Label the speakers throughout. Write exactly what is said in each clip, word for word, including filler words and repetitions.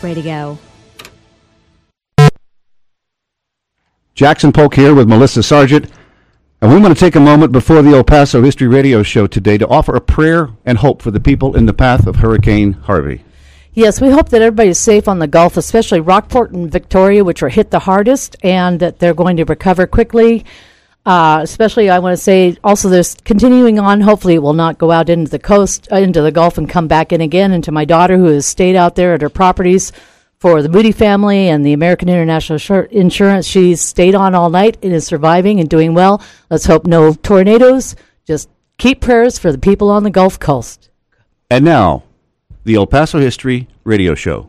Speaker 1: Radio.
Speaker 2: Jackson Polk here with Melissa Sargent, and we want to take a moment before the El Paso History Radio Show today to offer a prayer and hope for the people in the path of Hurricane Harvey.
Speaker 3: Yes, we hope that everybody is safe on the Gulf, especially Rockport and Victoria, which were hit the hardest, and that they're going to recover quickly. Uh, especially, I want to say, also there's continuing on. Hopefully it will not go out into the coast, uh, into the Gulf and come back in again. And to my daughter who has stayed out there at her properties for the Moody family and the American International Insurance, she's stayed on all night and is surviving and doing well. Let's hope no tornadoes. Just keep prayers for the people on the Gulf Coast.
Speaker 2: And now, the El Paso History Radio Show.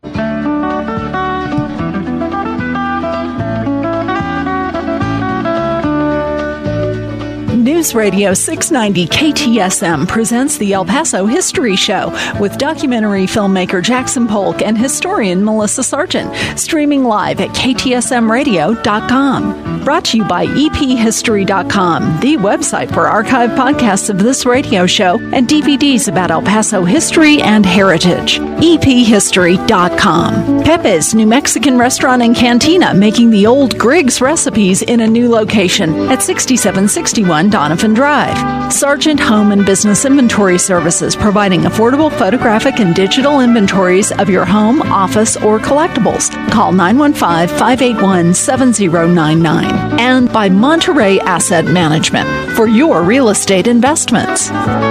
Speaker 4: News Radio six ninety K T S M presents the El Paso History Show with documentary filmmaker Jackson Polk and historian Melissa Sargent, streaming live at K T S M radio dot com. Brought to you by E P history dot com, the website for archived podcasts of this radio show and D V Ds about El Paso history and heritage. E P history dot com. Pepe's New Mexican Restaurant and Cantina, making the old Griggs recipes in a new location at sixty-seven sixty-one Donovan Drive. Sargent Home and Business Inventory Services, providing affordable photographic and digital inventories of your home, office, or collectibles. Call nine one five, five eight one, seven zero nine nine. And by Monterey Asset Management for your real estate investments.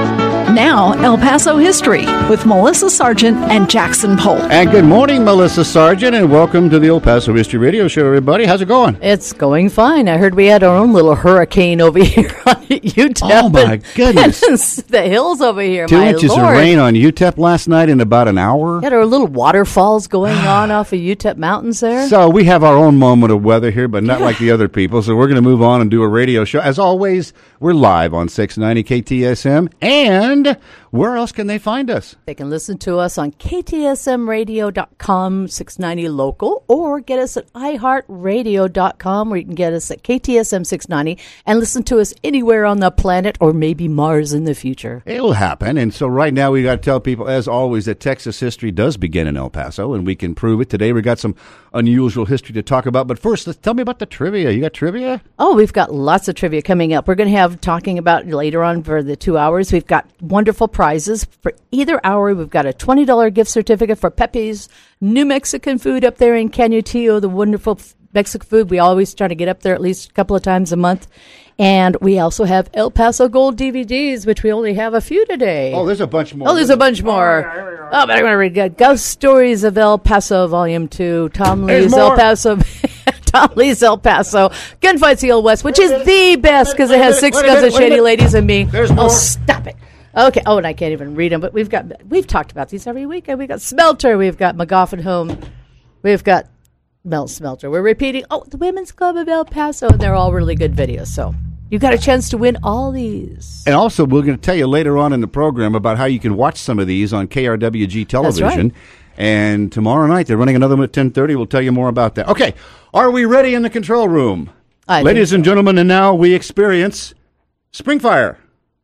Speaker 4: Now, El Paso History with Melissa Sargent and Jackson Polk.
Speaker 2: And good morning, Melissa Sargent, and welcome to the El Paso History Radio Show, everybody. How's it going?
Speaker 3: It's going fine. I heard we had our own little hurricane over here on U T E P.
Speaker 2: Oh, my goodness.
Speaker 3: The hills over here,
Speaker 2: Two
Speaker 3: my
Speaker 2: inches
Speaker 3: Lord.
Speaker 2: of rain on U T E P last night in about an hour.
Speaker 3: We had our little waterfalls going on off of U T E P mountains there.
Speaker 2: So we have our own moment of weather here, but not like the other people. So we're going to move on and do a radio show. As always, we're live on six ninety K T S M. And where else can they find us?
Speaker 3: They can listen to us on K T S M radio dot com, six ninety local, or get us at i heart radio dot com, where you can get us at K T S M six ninety and listen to us anywhere on the planet or maybe Mars in the future.
Speaker 2: It'll happen. And so right now we got to tell people, as always, that Texas history does begin in El Paso, and we can prove it. Today we got some unusual history to talk about. But first, let's tell me about the trivia. You got trivia?
Speaker 3: Oh, we've got lots of trivia coming up. We're going to have talking about later on for the two hours. We've got wonderful prizes for either hour. We've got a twenty dollars gift certificate for Pepe's New Mexican Food up there in Canutillo, the wonderful Mexican food. We always try to get up there at least a couple of times a month. And we also have El Paso Gold D V Ds, which we only have a few today.
Speaker 2: Oh, there's a bunch more.
Speaker 3: Oh, there's a bunch more. Oh, but I'm going to read uh, Ghost Stories of El Paso, Volume two, Tom Lee's El Paso, Tom Lee's El Paso, Gunfights the Old West, which is the best because it has six guns of shady ladies and me.
Speaker 2: There's more.
Speaker 3: Oh, stop it. Okay. Oh, and I can't even read them, but we've got we've talked about these every week. We've got Smelter, we've got McGoffin Home, we've got Mel Smelter. We're repeating. Oh, the Women's Club of El Paso, and they're all really good videos. So you got a chance to win all these.
Speaker 2: And also, we're going to tell you later on in the program about how you can watch some of these on K R W G television.
Speaker 3: That's right.
Speaker 2: And tomorrow night they're running another one at ten thirty. We'll tell you more about that. Okay, are we ready in the control room,
Speaker 3: I
Speaker 2: ladies
Speaker 3: think
Speaker 2: and
Speaker 3: so.
Speaker 2: gentlemen? And now we experience Spring Fire.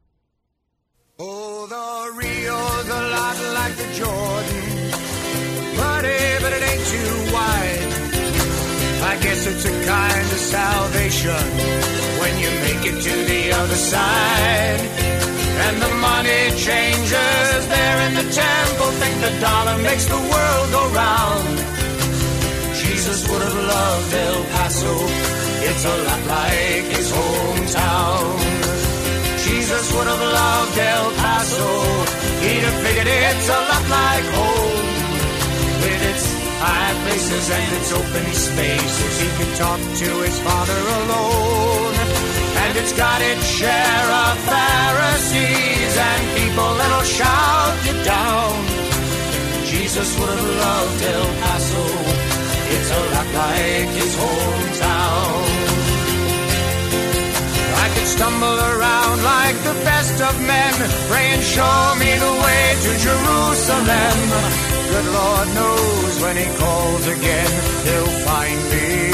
Speaker 5: Oh, the Rio's a lot like the Jordan, muddy, but it ain't too wide. I guess it's a kind of salvation when you make it to the other side. And the money changers there in the temple think the dollar makes the world go round. Jesus would have loved El Paso, it's a lot like his hometown. Jesus would have loved El Paso, he'd have figured it's a lot like home. With its high places and its open spaces, he could talk to his Father alone. And it's got its share of Pharisees and people that'll shout you down. Jesus would have loved El Paso, it's a lot like his hometown. I could stumble around like the best of men, praying, show me the way to Jerusalem. Good Lord knows when he calls again, he'll find me.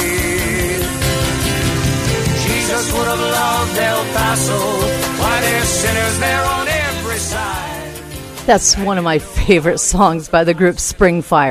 Speaker 5: Jesus would have loved El Paso, why there's sinners there on every side.
Speaker 3: That's one of my favorite songs by the group Spring Fire.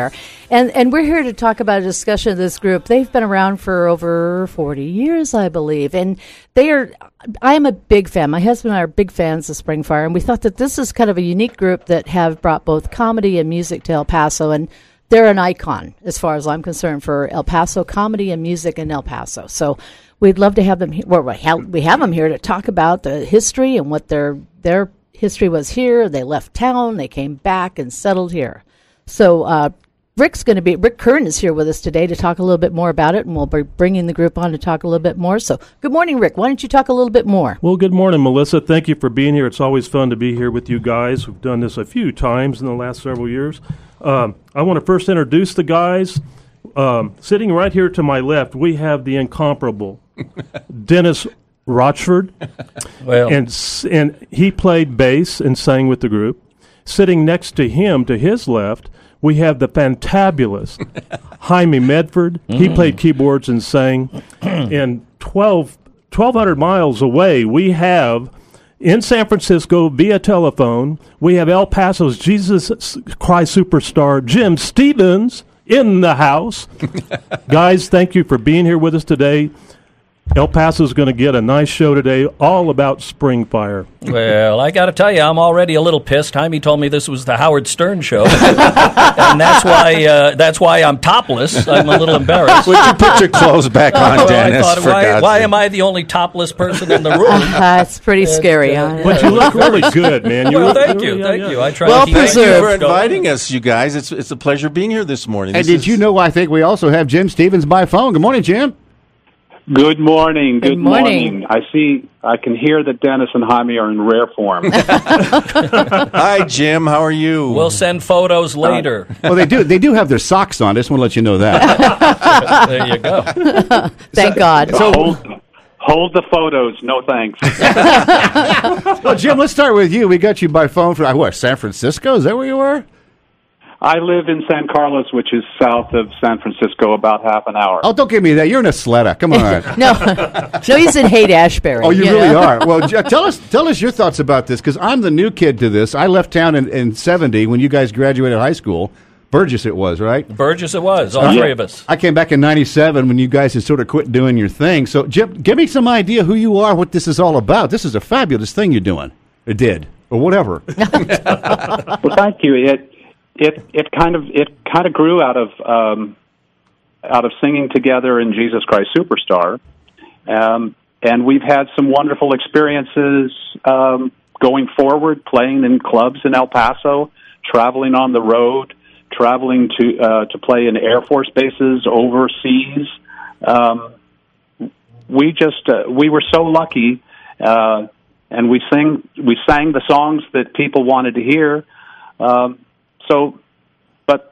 Speaker 3: And and we're here to talk about a discussion of this group. They've been around for over forty years, I believe. And they are, I am a big fan. My husband and I are big fans of Spring Fire. And we thought that this is kind of a unique group that have brought both comedy and music to El Paso. And they're an icon, as far as I'm concerned, for El Paso comedy and music in El Paso. So we'd love to have them here. Well, we have, we have them here to talk about the history and what their their history was here. They left town. They came back and settled here. So, uh, Rick's going to be, Rick Curran is here with us today to talk a little bit more about it, and we'll be bringing the group on to talk a little bit more. So, good morning, Rick. Why don't you talk a little bit more?
Speaker 1: Well, good morning, Melissa. Thank you for being here. It's always fun to be here with you guys. We've done this a few times in the last several years. Um, I want to first introduce the guys. Um, sitting right here to my left, we have the incomparable Dennis Rochford.
Speaker 6: Well,
Speaker 1: and and he played bass and sang with the group. Sitting next to him, to his left, we have the fantabulous Jaime Medford. Mm. He played keyboards and sang. And twelve, twelve hundred miles away, we have, in San Francisco, via telephone, we have El Paso's Jesus Christ superstar, Jim Stevens, in the house. Guys, thank you for being here with us today. El Paso's going to get a nice show today, all about Spring Fire.
Speaker 6: Well, I got to tell you, I'm already a little pissed. Jaime told me this was the Howard Stern show, and that's why uh, that's why I'm topless. I'm a little embarrassed.
Speaker 7: Would you put your clothes back on,
Speaker 6: well,
Speaker 7: Dennis?
Speaker 6: I thought,
Speaker 7: for
Speaker 6: why,
Speaker 7: God's
Speaker 6: why
Speaker 7: sake?
Speaker 6: am I the only topless person in the room?
Speaker 3: Uh, it's pretty
Speaker 6: And,
Speaker 3: scary.
Speaker 6: uh,
Speaker 3: huh?
Speaker 1: But you look really good, man. You
Speaker 6: Well,
Speaker 1: look-
Speaker 6: thank you,
Speaker 1: yeah,
Speaker 6: thank
Speaker 1: yeah.
Speaker 6: you. I try
Speaker 3: Well
Speaker 6: to keep
Speaker 7: Thank you
Speaker 3: preserved.
Speaker 7: for
Speaker 6: it going.
Speaker 7: inviting us, you guys. It's it's a pleasure being here this morning.
Speaker 2: And
Speaker 7: This
Speaker 2: did
Speaker 7: is-
Speaker 2: you know, I think we also have Jim Stevens by phone. Good morning, Jim.
Speaker 8: Good morning. Good,
Speaker 3: Good morning.
Speaker 8: morning. I see. I can hear that Dennis and Jaime are in rare form.
Speaker 7: Hi, Jim. How are you?
Speaker 6: We'll send photos later.
Speaker 2: Well, they do. They do have their socks on. I just want to let you know that.
Speaker 6: There you go.
Speaker 3: Thank God.
Speaker 8: hold, hold the photos. No thanks.
Speaker 2: Well, Jim, let's start with you. We got you by phone from what? San Francisco? Is that where you were?
Speaker 8: I live in San Carlos, which is south of San Francisco, about half an hour.
Speaker 2: Oh, don't give me that. You're in a Sleta. Come on.
Speaker 3: no, no, he's in Haight-Ashbury.
Speaker 2: Oh, you really
Speaker 3: know?
Speaker 2: are. Well, J- tell us tell us your thoughts about this, because I'm the new kid to this. I left town in, in seventy when you guys graduated high school. Burgess it was, right?
Speaker 6: Burgess it was, all
Speaker 8: Yeah.
Speaker 6: three of us.
Speaker 2: I came back in ninety-seven when you guys had sort of quit doing your thing. So, Jim, give me some idea who you are, what this is all about. This is a fabulous thing you're doing. Or did. Or whatever.
Speaker 8: Well, thank you. It it it kind of it kind of grew out of um, out of singing together in Jesus Christ Superstar, um, and we've had some wonderful experiences um, going forward, playing in clubs in El Paso, traveling on the road, traveling to uh, to play in Air Force bases overseas. Um, we just uh, we were so lucky, uh, and we sing we sang the songs that people wanted to hear. Um, So, but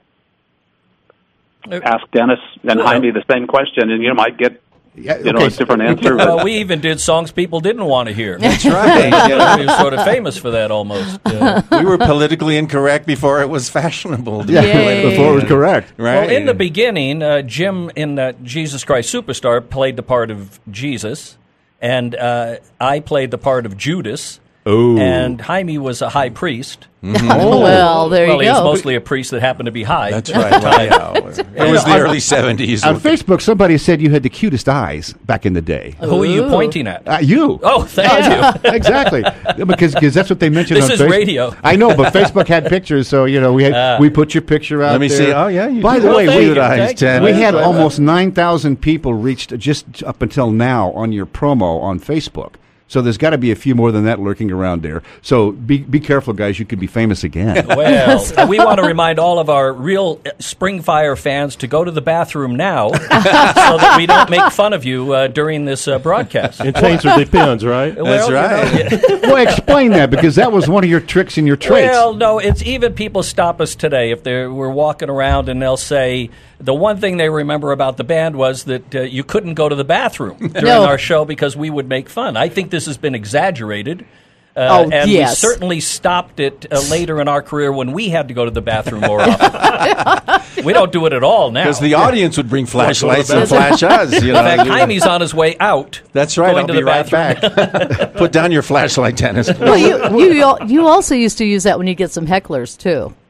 Speaker 8: ask Dennis and
Speaker 6: Well,
Speaker 8: Jaime the same question, and you might get
Speaker 2: Yeah,
Speaker 8: you know
Speaker 2: okay.
Speaker 8: a different answer.
Speaker 6: Well, we even did songs people didn't want to hear.
Speaker 7: That's right. Yeah.
Speaker 6: We were sort of famous for that almost. Uh,
Speaker 7: We were politically incorrect before it was fashionable.
Speaker 2: Yeah,
Speaker 3: Yay.
Speaker 2: before it was correct.
Speaker 7: Right.
Speaker 6: Well, in the beginning, uh, Jim in uh, Jesus Christ Superstar played the part of Jesus, and uh, I played the part of Judas.
Speaker 2: Oh.
Speaker 6: And Jaime was a high priest.
Speaker 3: Oh, well, there
Speaker 6: well,
Speaker 3: you
Speaker 6: he was
Speaker 3: go.
Speaker 6: mostly a priest that happened to be high.
Speaker 7: That's right. Well, yeah. It was the early seventies.
Speaker 2: On Facebook, somebody said you had the cutest eyes back in the day.
Speaker 6: Who are you
Speaker 3: Ooh.
Speaker 6: pointing at?
Speaker 2: Uh, you.
Speaker 6: Oh, thank you.
Speaker 2: Exactly, because cause that's what they mentioned
Speaker 6: This
Speaker 2: on
Speaker 6: is
Speaker 2: Facebook.
Speaker 6: radio.
Speaker 2: I know, but Facebook had pictures, so you know we had
Speaker 6: Ah.
Speaker 2: we put your picture out
Speaker 7: Let me
Speaker 2: there.
Speaker 7: see. Oh, yeah. You
Speaker 2: By
Speaker 7: do
Speaker 2: the
Speaker 7: have
Speaker 2: way,
Speaker 6: thank
Speaker 2: we,
Speaker 6: you,
Speaker 7: cute eyes,
Speaker 6: thank you.
Speaker 7: Dennis.
Speaker 2: we had
Speaker 7: I-
Speaker 2: almost nine thousand people reached just up until now on your promo on Facebook. So there's got to be a few more than that lurking around there. So be be careful, guys. You could be famous again.
Speaker 6: Well, we want to remind all of our real uh, Spring Fire fans to go to the bathroom now so that we don't make fun of you uh, during this uh, broadcast.
Speaker 1: It taints or depends, right?
Speaker 7: That's
Speaker 6: Well, you
Speaker 7: right.
Speaker 6: know, yeah.
Speaker 2: Well, explain that, because that was one of your tricks and your traits.
Speaker 6: Well, no, it's even people stop us today if they we're walking around and they'll say the one thing they remember about the band was that uh, you couldn't go to the bathroom during
Speaker 3: No.
Speaker 6: our show because we would make fun. I think this has been exaggerated. Uh,
Speaker 3: Oh,
Speaker 6: and
Speaker 3: yes.
Speaker 6: we certainly stopped it uh, later in our career when we had to go to the bathroom more often. We don't do it at all now.
Speaker 7: Because the audience would bring flashlights
Speaker 1: Well,
Speaker 7: and flash us. You
Speaker 6: in
Speaker 7: know.
Speaker 6: fact, Jaime's on his way out.
Speaker 7: That's right.
Speaker 6: Going
Speaker 7: I'll
Speaker 6: to
Speaker 7: be
Speaker 6: the
Speaker 7: right
Speaker 6: bathroom.
Speaker 7: back. Put down your flashlight, Dennis.
Speaker 3: Well, you, you al- you also used to use that when you get some hecklers too.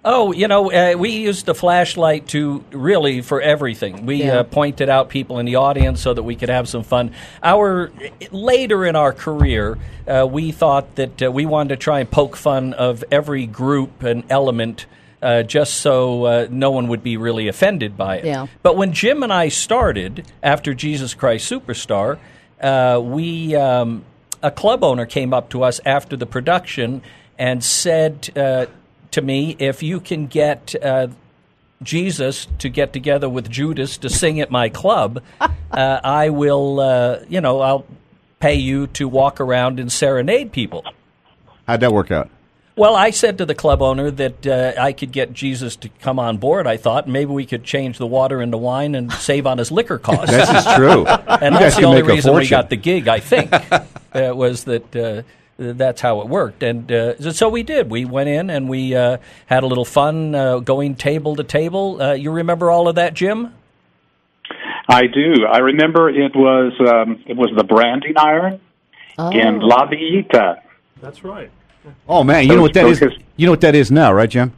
Speaker 6: Oh, you know, uh, we used the flashlight to really for everything. We
Speaker 3: Yeah.
Speaker 6: uh, pointed out people in the audience so that we could have some fun. Our later in our career, uh, we thought that uh, we wanted to try and poke fun of every group and element, uh, just so uh, no one would be really offended by it.
Speaker 3: Yeah.
Speaker 6: But when Jim and I started after Jesus Christ Superstar, uh, we um, a club owner came up to us after the production and said. Uh, to me, if you can get uh, Jesus to get together with Judas to sing at my club, uh, I will, uh, you know, I'll pay you to walk around and serenade people.
Speaker 2: How'd that work out?
Speaker 6: Well, I said to the club owner that uh, I could get Jesus to come on board, I thought. Maybe we could change the water into wine and save on his liquor costs.
Speaker 2: This is true.
Speaker 6: And
Speaker 2: You
Speaker 6: that's
Speaker 2: guys
Speaker 6: the
Speaker 2: can
Speaker 6: only
Speaker 2: make a
Speaker 6: reason we
Speaker 2: fortune.
Speaker 6: got the gig, I think, uh, was that uh, that's how it worked. And uh, so we did. We went in and we uh, had a little fun uh, going table to table. Uh, you remember all of that, Jim?
Speaker 8: I do. I remember it was um, it was the branding iron
Speaker 3: Oh.
Speaker 8: in La Villita.
Speaker 1: That's right.
Speaker 2: Oh man, you
Speaker 8: Those-
Speaker 2: know what that
Speaker 8: those
Speaker 2: is?
Speaker 8: his-
Speaker 2: You know what that is now, right, Jim?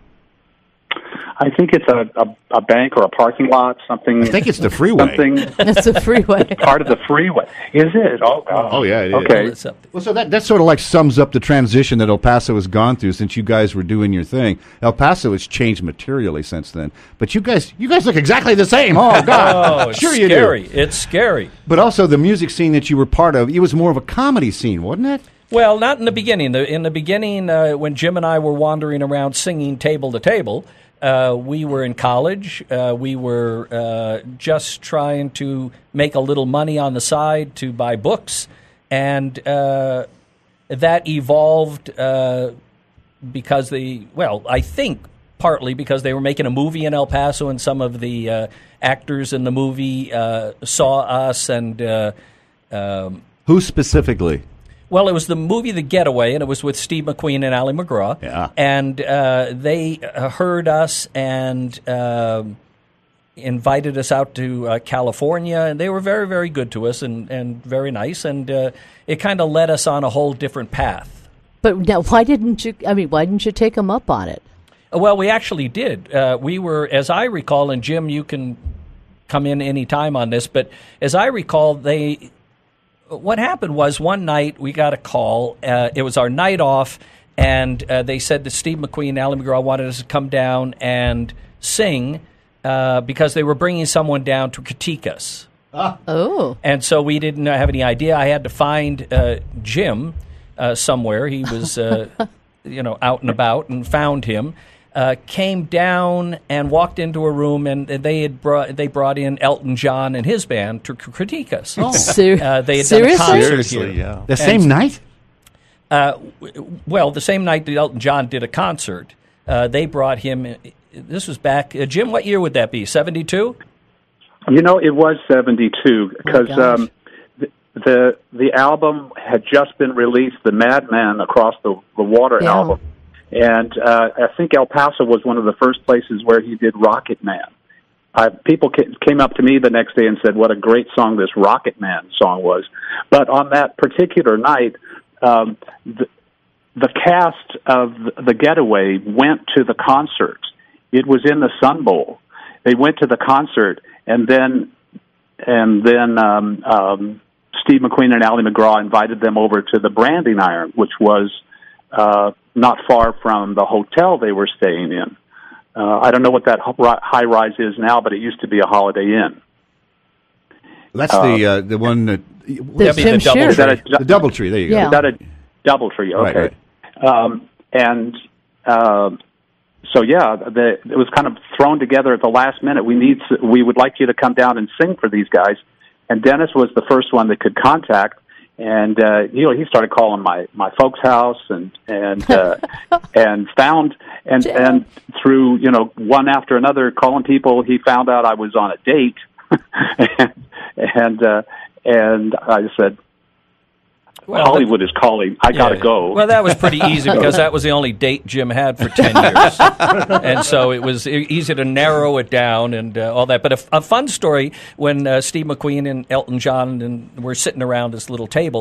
Speaker 8: I think it's a, a, a bank or a parking lot, something.
Speaker 2: I think it's the freeway.
Speaker 8: Something
Speaker 3: It's a freeway.
Speaker 8: part of the freeway. Is it? Oh, God.
Speaker 2: Oh, yeah, it is.
Speaker 8: Okay.
Speaker 6: It's up-
Speaker 2: Well, so that, that sort of like sums up the transition that El Paso has gone through since you guys were doing your thing. El Paso has changed materially since then, but you guys, you guys look exactly the same. Oh God,
Speaker 6: Oh, it's
Speaker 2: sure you
Speaker 6: scary.
Speaker 2: do.
Speaker 6: It's scary.
Speaker 2: But also the music scene that you were part of, it was more of a comedy scene, wasn't it?
Speaker 6: Well, not in the beginning. The, in the beginning, uh, when Jim and I were wandering around singing table to table, uh, we were in college. Uh, we were uh, just trying to make a little money on the side to buy books. And uh, that evolved uh, because they, well, I think partly because they were making a movie in El Paso, and some of the uh, actors in the movie uh, saw us and... Uh, um,
Speaker 2: Who specifically?
Speaker 6: Well, it was the movie The Getaway, and it was with Steve McQueen and Ali MacGraw.
Speaker 2: Yeah.
Speaker 6: And uh, they uh, heard us and um invited us out to uh, California, and they were very, very good to us and, and very nice, and uh, it kind of led us on a whole different path.
Speaker 3: But now, why didn't you? I mean, why didn't you take them up on it?
Speaker 6: Well, we actually did. Uh, we were, as I recall, and Jim, you can come in any time on this, but as I recall, they... What happened was one night we got a call. Uh, it was our night off, and uh, they said that Steve McQueen and Ali MacGraw wanted us to come down and sing uh, because they were bringing someone down to critique us.
Speaker 3: Oh,
Speaker 6: And so we didn't have any idea. I had to find uh, Jim uh, somewhere. He was, uh, you know, out and about, and found him. Uh, came down and walked into a room, and they had brought they brought in Elton John and his band to c- critique us.
Speaker 3: Ser-
Speaker 6: Uh, they had
Speaker 3: seriously?
Speaker 6: done a concert
Speaker 7: Seriously,
Speaker 6: here.
Speaker 7: yeah.
Speaker 2: The same night?
Speaker 6: Uh, w- well, the same night that Elton John did a concert, uh, they brought him. This was back, uh, Jim. What year would that be? seventy-two.
Speaker 8: You know, it was seventy-two because
Speaker 3: gosh.
Speaker 8: um, the, the the album had just been released, the Madman Across the, the Water
Speaker 3: Yeah.
Speaker 8: album. And uh, I think El Paso was one of the first places where he did Rocket Man. Uh, people ca- came up to me the next day and said what a great song this Rocket Man song was. But on that particular night, um, the, the cast of The Getaway went to the concert. It was in the Sun Bowl. They went to the concert, and then and then um, um, Steve McQueen and Ali MacGraw invited them over to the Branding Iron, which was uh, not far from the hotel they were staying in. Uh, I don't know what that high rise is now, but it used to be a Holiday Inn.
Speaker 2: That's the uh, the one that
Speaker 3: the
Speaker 6: That'd be
Speaker 3: Jim
Speaker 6: the double
Speaker 3: Shear.
Speaker 8: Is that a,
Speaker 2: the Doubletree. There you go.
Speaker 3: Yeah.
Speaker 8: is that a Doubletree? Okay.
Speaker 2: Right,
Speaker 8: Um, and uh, so, yeah, the, it was kind of thrown together at the last minute. We need, we would like you to come down and sing for these guys. And Dennis was the first one that could contact. And uh, you know, he started calling my, my folks' house and and uh, and found and
Speaker 3: Jim.
Speaker 8: and through you know one after another calling people, he found out I was on a date, and and, uh, and I said,
Speaker 6: Well,
Speaker 8: Hollywood is calling. I got to
Speaker 6: Yeah.
Speaker 8: go.
Speaker 6: Well, that was pretty easy because that was the only date Jim had for ten years. And so it was e- easy to narrow it down and uh, all that. But a, f- a fun story when uh, Steve McQueen and Elton John and were sitting around this little table,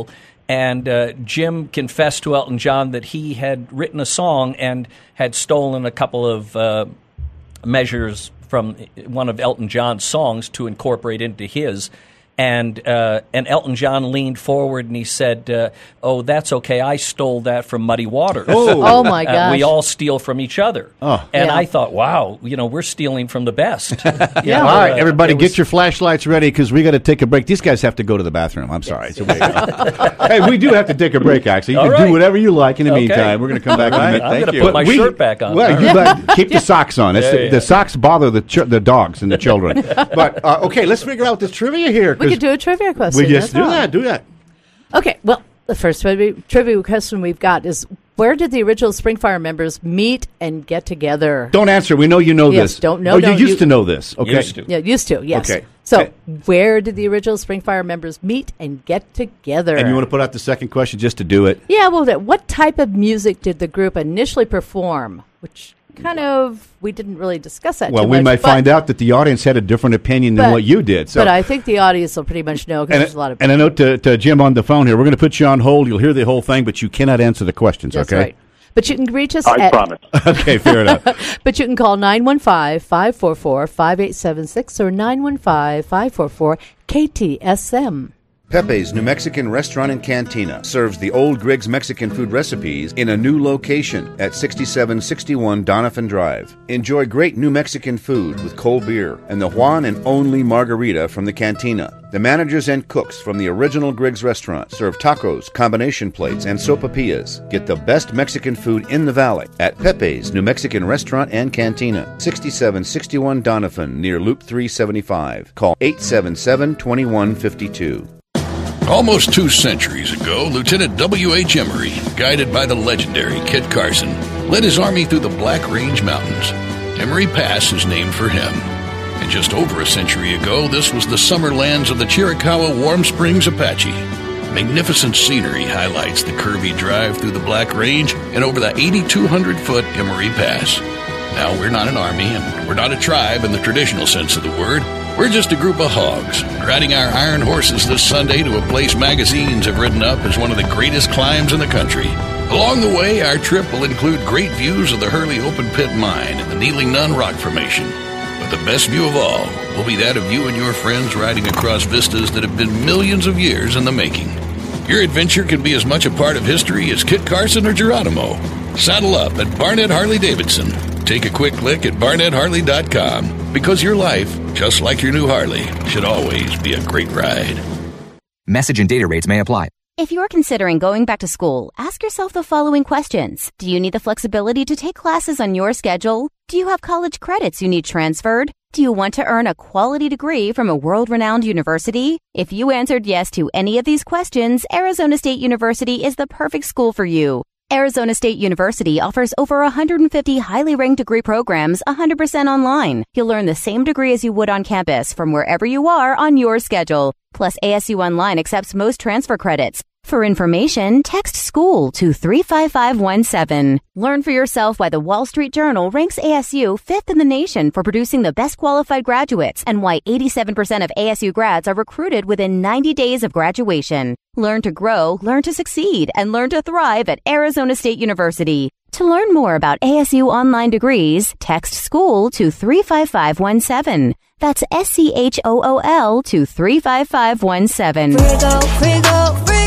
Speaker 6: And uh, Jim confessed to Elton John that he had written a song and had stolen a couple of uh, measures from one of Elton John's songs to incorporate into his. And uh, and Elton John leaned forward and he said, uh, "Oh, that's okay. I stole that from Muddy Waters."
Speaker 2: Oh,
Speaker 3: oh my gosh!
Speaker 6: Uh, we all steal from each other.
Speaker 2: Oh.
Speaker 6: And
Speaker 3: Yeah.
Speaker 6: I thought, wow, you know, we're stealing from the best.
Speaker 3: Yeah.
Speaker 2: All right, everybody,
Speaker 6: it
Speaker 2: get
Speaker 6: was-
Speaker 2: your flashlights ready because we got to take a break. These guys have to go to the bathroom. I'm sorry. So we- hey, we do have to take a break, actually. You
Speaker 6: All
Speaker 2: can
Speaker 6: right.
Speaker 2: do whatever you like in the
Speaker 6: Okay.
Speaker 2: meantime. We're going to come back
Speaker 6: All
Speaker 2: in a
Speaker 6: right,
Speaker 2: minute.
Speaker 6: I'm
Speaker 2: Thank
Speaker 6: gonna
Speaker 2: you.
Speaker 6: put my
Speaker 2: We-
Speaker 6: shirt back on.
Speaker 2: Well,
Speaker 6: All
Speaker 2: you
Speaker 6: right.
Speaker 2: got- keep the socks on. It's
Speaker 6: Yeah,
Speaker 2: the,
Speaker 6: yeah.
Speaker 2: the socks bother the ch- the dogs and the children. But, uh, okay, let's figure out this trivia here.
Speaker 3: We
Speaker 2: 'cause
Speaker 3: could do a trivia question.
Speaker 2: We just
Speaker 3: That's
Speaker 2: do
Speaker 3: all.
Speaker 2: that. Do that.
Speaker 3: Okay, well, the first trivia, trivia question we've got is, where did the original Springfire members meet and get together?
Speaker 2: Don't answer. We know you know
Speaker 3: Yes,
Speaker 2: this.
Speaker 3: don't know,
Speaker 2: Oh,
Speaker 3: don't,
Speaker 2: you used
Speaker 3: you-
Speaker 2: to know this. Okay.
Speaker 6: Used to.
Speaker 3: Yeah, used to, yes.
Speaker 2: Okay.
Speaker 3: So,
Speaker 2: Okay.
Speaker 3: where did the original Springfire members meet and get together?
Speaker 2: And you want to put out the second question just to do it?
Speaker 3: Yeah, well, that- what type of music did the group initially perform? Which kind of, we didn't really discuss that
Speaker 2: Well,
Speaker 3: too
Speaker 2: we
Speaker 3: much,
Speaker 2: might
Speaker 3: but-
Speaker 2: find out that the audience had a different opinion than
Speaker 3: but-
Speaker 2: what you did. So.
Speaker 3: But I think the audience will pretty much know because
Speaker 2: And,
Speaker 3: there's a lot of...
Speaker 2: and a note to, to Jim on the phone here. We're going to put you on hold. You'll hear the whole thing, but you cannot answer the questions,
Speaker 3: That's
Speaker 2: okay?
Speaker 3: right. But you can reach us
Speaker 8: I
Speaker 3: at...
Speaker 8: promise.
Speaker 2: Okay, fair enough.
Speaker 3: But you can call nine one five, five four four, five eight seven six or nine one five, five four four, K T S M.
Speaker 2: Pepe's New Mexican Restaurant and Cantina serves the old Griggs Mexican food recipes in a new location at sixty-seven sixty-one Donovan Drive. Enjoy great New Mexican food with cold beer and the one and only margarita from the cantina. The managers and cooks from the original Griggs restaurant serve tacos, combination plates, and sopapillas. Get the best Mexican food in the valley at Pepe's New Mexican Restaurant and Cantina, sixty-seven sixty-one Donovan near Loop three seventy-five. Call eight seven seven, two one five two.
Speaker 9: Almost two centuries ago, Lieutenant W H Emery, guided by the legendary Kit Carson, led his army through the Black Range Mountains. Emery Pass is named for him. And just over a century ago, this was the summer lands of the Chiricahua Warm Springs Apache. Magnificent scenery highlights the curvy drive through the Black Range and over the eighty-two hundred foot Emery Pass. Now, we're not an army, and we're not a tribe in the traditional sense of the word. We're just a group of hogs, riding our iron horses this Sunday to a place magazines have written up as one of the greatest climbs in the country. Along the way, our trip will include great views of the Hurley Open Pit Mine and the Kneeling Nun Rock Formation. But the best view of all will be that of you and your friends riding across vistas that have been millions of years in the making. Your adventure can be as much a part of history as Kit Carson or Geronimo. Saddle up at Barnett Harley Davidson. Take a quick look at barnett harley dot com, because your life, just like your new Harley, should always be a great ride.
Speaker 10: Message and data rates may apply.
Speaker 11: If you're considering going back to school, ask yourself the following questions. Do you need the flexibility to take classes on your schedule? Do you have college credits you need transferred? Do you want to earn a quality degree from a world-renowned university? If you answered yes to any of these questions, Arizona State University is the perfect school for you. Arizona State University offers over one hundred fifty highly ranked degree programs one hundred percent online. You'll learn the same degree as you would on campus from wherever you are on your schedule. Plus, A S U Online accepts most transfer credits. For information, text SCHOOL to three five five one seven. Learn for yourself why the Wall Street Journal ranks A S U fifth in the nation for producing the best qualified graduates and why eighty-seven percent of A S U grads are recruited within ninety days of graduation. Learn to grow, learn to succeed, and learn to thrive at Arizona State University. To learn more about A S U online degrees, text SCHOOL to three five five one seven. That's S C H O O L to three five five one seven.
Speaker 12: Frigo, Frigo, Frigo.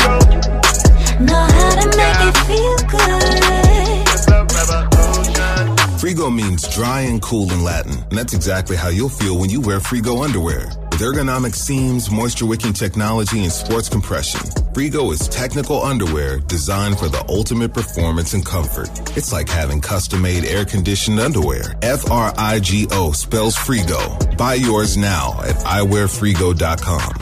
Speaker 12: Know how to make it feel good.
Speaker 13: Frigo means dry and cool in Latin, and that's exactly how you'll feel when you wear Frigo underwear. With ergonomic seams, moisture-wicking technology, and sports compression, Frigo is technical underwear designed for the ultimate performance and comfort. It's like having custom-made air-conditioned underwear. F R I G O spells Frigo. Buy yours now at i wear frigo dot com.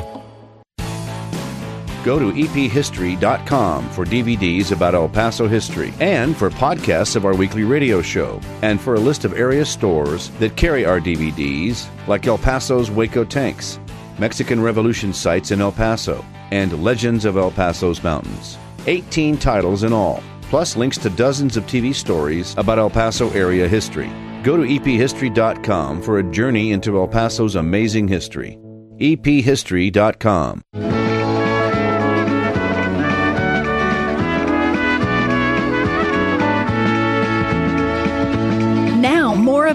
Speaker 2: Go to e p history dot com for D V Ds about El Paso history and for podcasts of our weekly radio show and for a list of area stores that carry our D V Ds like El Paso's Waco Tanks, Mexican Revolution sites in El Paso, and Legends of El Paso's Mountains. eighteen titles in all, plus links to dozens of T V stories about El Paso area history. Go to e p history dot com for a journey into El Paso's amazing history. e p history dot com.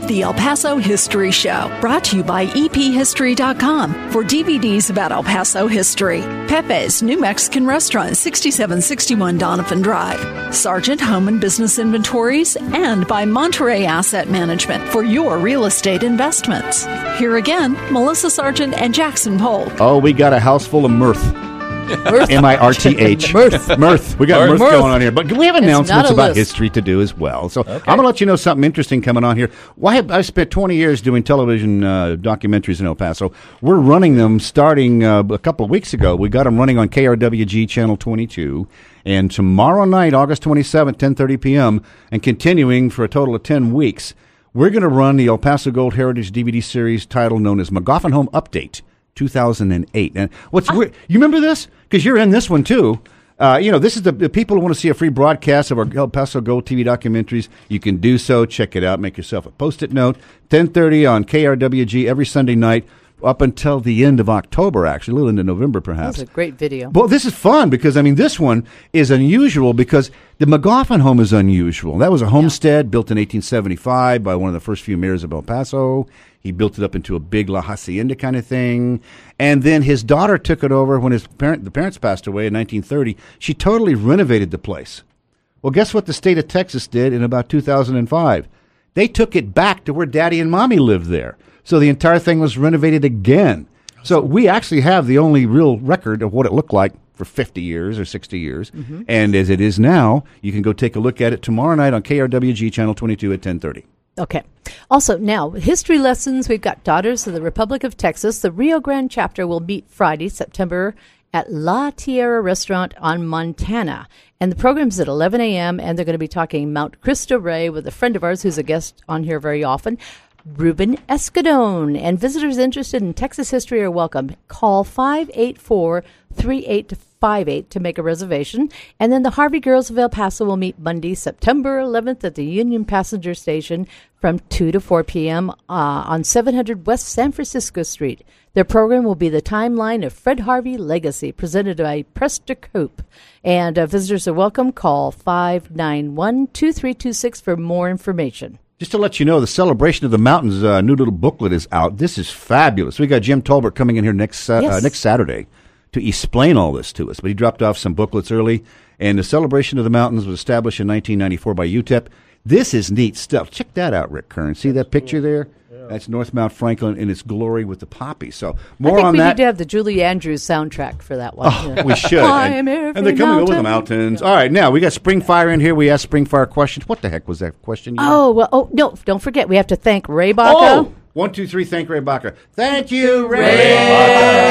Speaker 4: The El Paso History Show, brought to you by E P history dot com for D V Ds about El Paso history. Pepe's New Mexican Restaurant, sixty-seven sixty-one Donovan Drive. Sargent Home and Business Inventories, and by Monterey Asset Management for your real estate investments. Here again, Melissa Sargent and Jackson Polk.
Speaker 14: Oh, we got a house full of mirth.
Speaker 3: Mirth.
Speaker 14: M I R T H.
Speaker 3: Mirth.
Speaker 14: Mirth. We got mirth,
Speaker 3: Mirth.
Speaker 14: going on here. But we have
Speaker 3: It's
Speaker 14: announcements
Speaker 3: not a
Speaker 14: about
Speaker 3: list.
Speaker 14: history to do as well. So
Speaker 6: Okay.
Speaker 14: I'm going to let you know something interesting coming on here. Why have I spent twenty years doing television uh, documentaries in El Paso? We're running them starting uh, a couple of weeks ago. We got them running on K R W G Channel twenty-two. And tomorrow night, August twenty-seventh, ten thirty p.m., and continuing for a total of ten weeks, we're going to run the El Paso Gold Heritage D V D series title known as McGoffin Home Update two thousand eight. And what's weird, you remember this? Because you're in this one too. Uh, you know, this is the, the people who want to see a free broadcast of our El Paso Gold T V documentaries. You can do so. Check it out. Make yourself a post-it note. ten thirty on K R W G every Sunday night up until the end of October, actually, a little into November perhaps.
Speaker 3: That was a great video.
Speaker 14: Well, this is fun because, I mean, this one is unusual because the McGoffin home is unusual. That was a homestead built in eighteen seventy-five by one of the first few mayors of El Paso. He built it up into a big La Hacienda kind of thing. And then his daughter took it over when his parent, the parents passed away in nineteen thirty. She totally renovated the place. Well, guess what the state of Texas did in about two thousand five? They took it back to where Daddy and Mommy lived there. So the entire thing was renovated again. So we actually have the only real record of what it looked like for fifty years or sixty years.
Speaker 3: Mm-hmm.
Speaker 14: And as it is now, you can go take a look at it tomorrow night on K R W G Channel twenty-two at ten thirty.
Speaker 3: Okay. Also, now, history lessons. We've got Daughters of the Republic of Texas. The Rio Grande chapter will meet Friday, September, at La Tierra Restaurant on Montana. And the program's at eleven a.m., and they're going to be talking Mount Cristo Rey with a friend of ours who's a guest on here very often, Ruben Escadone. And visitors interested in Texas history are welcome. Call five eight four, three eight five eight to make a reservation. And then the Harvey Girls of El Paso will meet Monday, September eleventh at the Union Passenger Station from two to four p.m. Uh, on seven hundred West San Francisco Street. Their program will be the timeline of Fred Harvey Legacy, presented by Presta Coop. And uh, visitors are welcome. Call five nine one, two three two six for more information.
Speaker 14: Just to let you know, the Celebration of the Mountains uh, new little booklet is out. This is fabulous. We got Jim Tolbert coming in here next uh,
Speaker 3: Yes.
Speaker 14: uh, next Saturday to explain all this to us. But he dropped off some booklets early. And the Celebration of the Mountains was established in nineteen ninety-four by U T E P. This is neat stuff. Check that out, Rick Kern. See that picture there? That's North Mount Franklin in its glory with the poppy. So more
Speaker 3: I think
Speaker 14: on
Speaker 3: we
Speaker 14: that.
Speaker 3: need to have the Julie Andrews soundtrack for that one.
Speaker 14: Oh,
Speaker 3: Yeah.
Speaker 14: we should.
Speaker 3: Climb
Speaker 14: and,
Speaker 3: every
Speaker 14: and they're coming over the
Speaker 3: mountain.
Speaker 14: mountains. All right, now we got Springfire in here. We asked Springfire questions. What the heck was that question? You
Speaker 3: Oh, well, oh, no, don't forget, we have to thank Ray Baca.
Speaker 14: Oh! One, two, three, thank Ray Baca. Thank you, Ray,
Speaker 3: Ray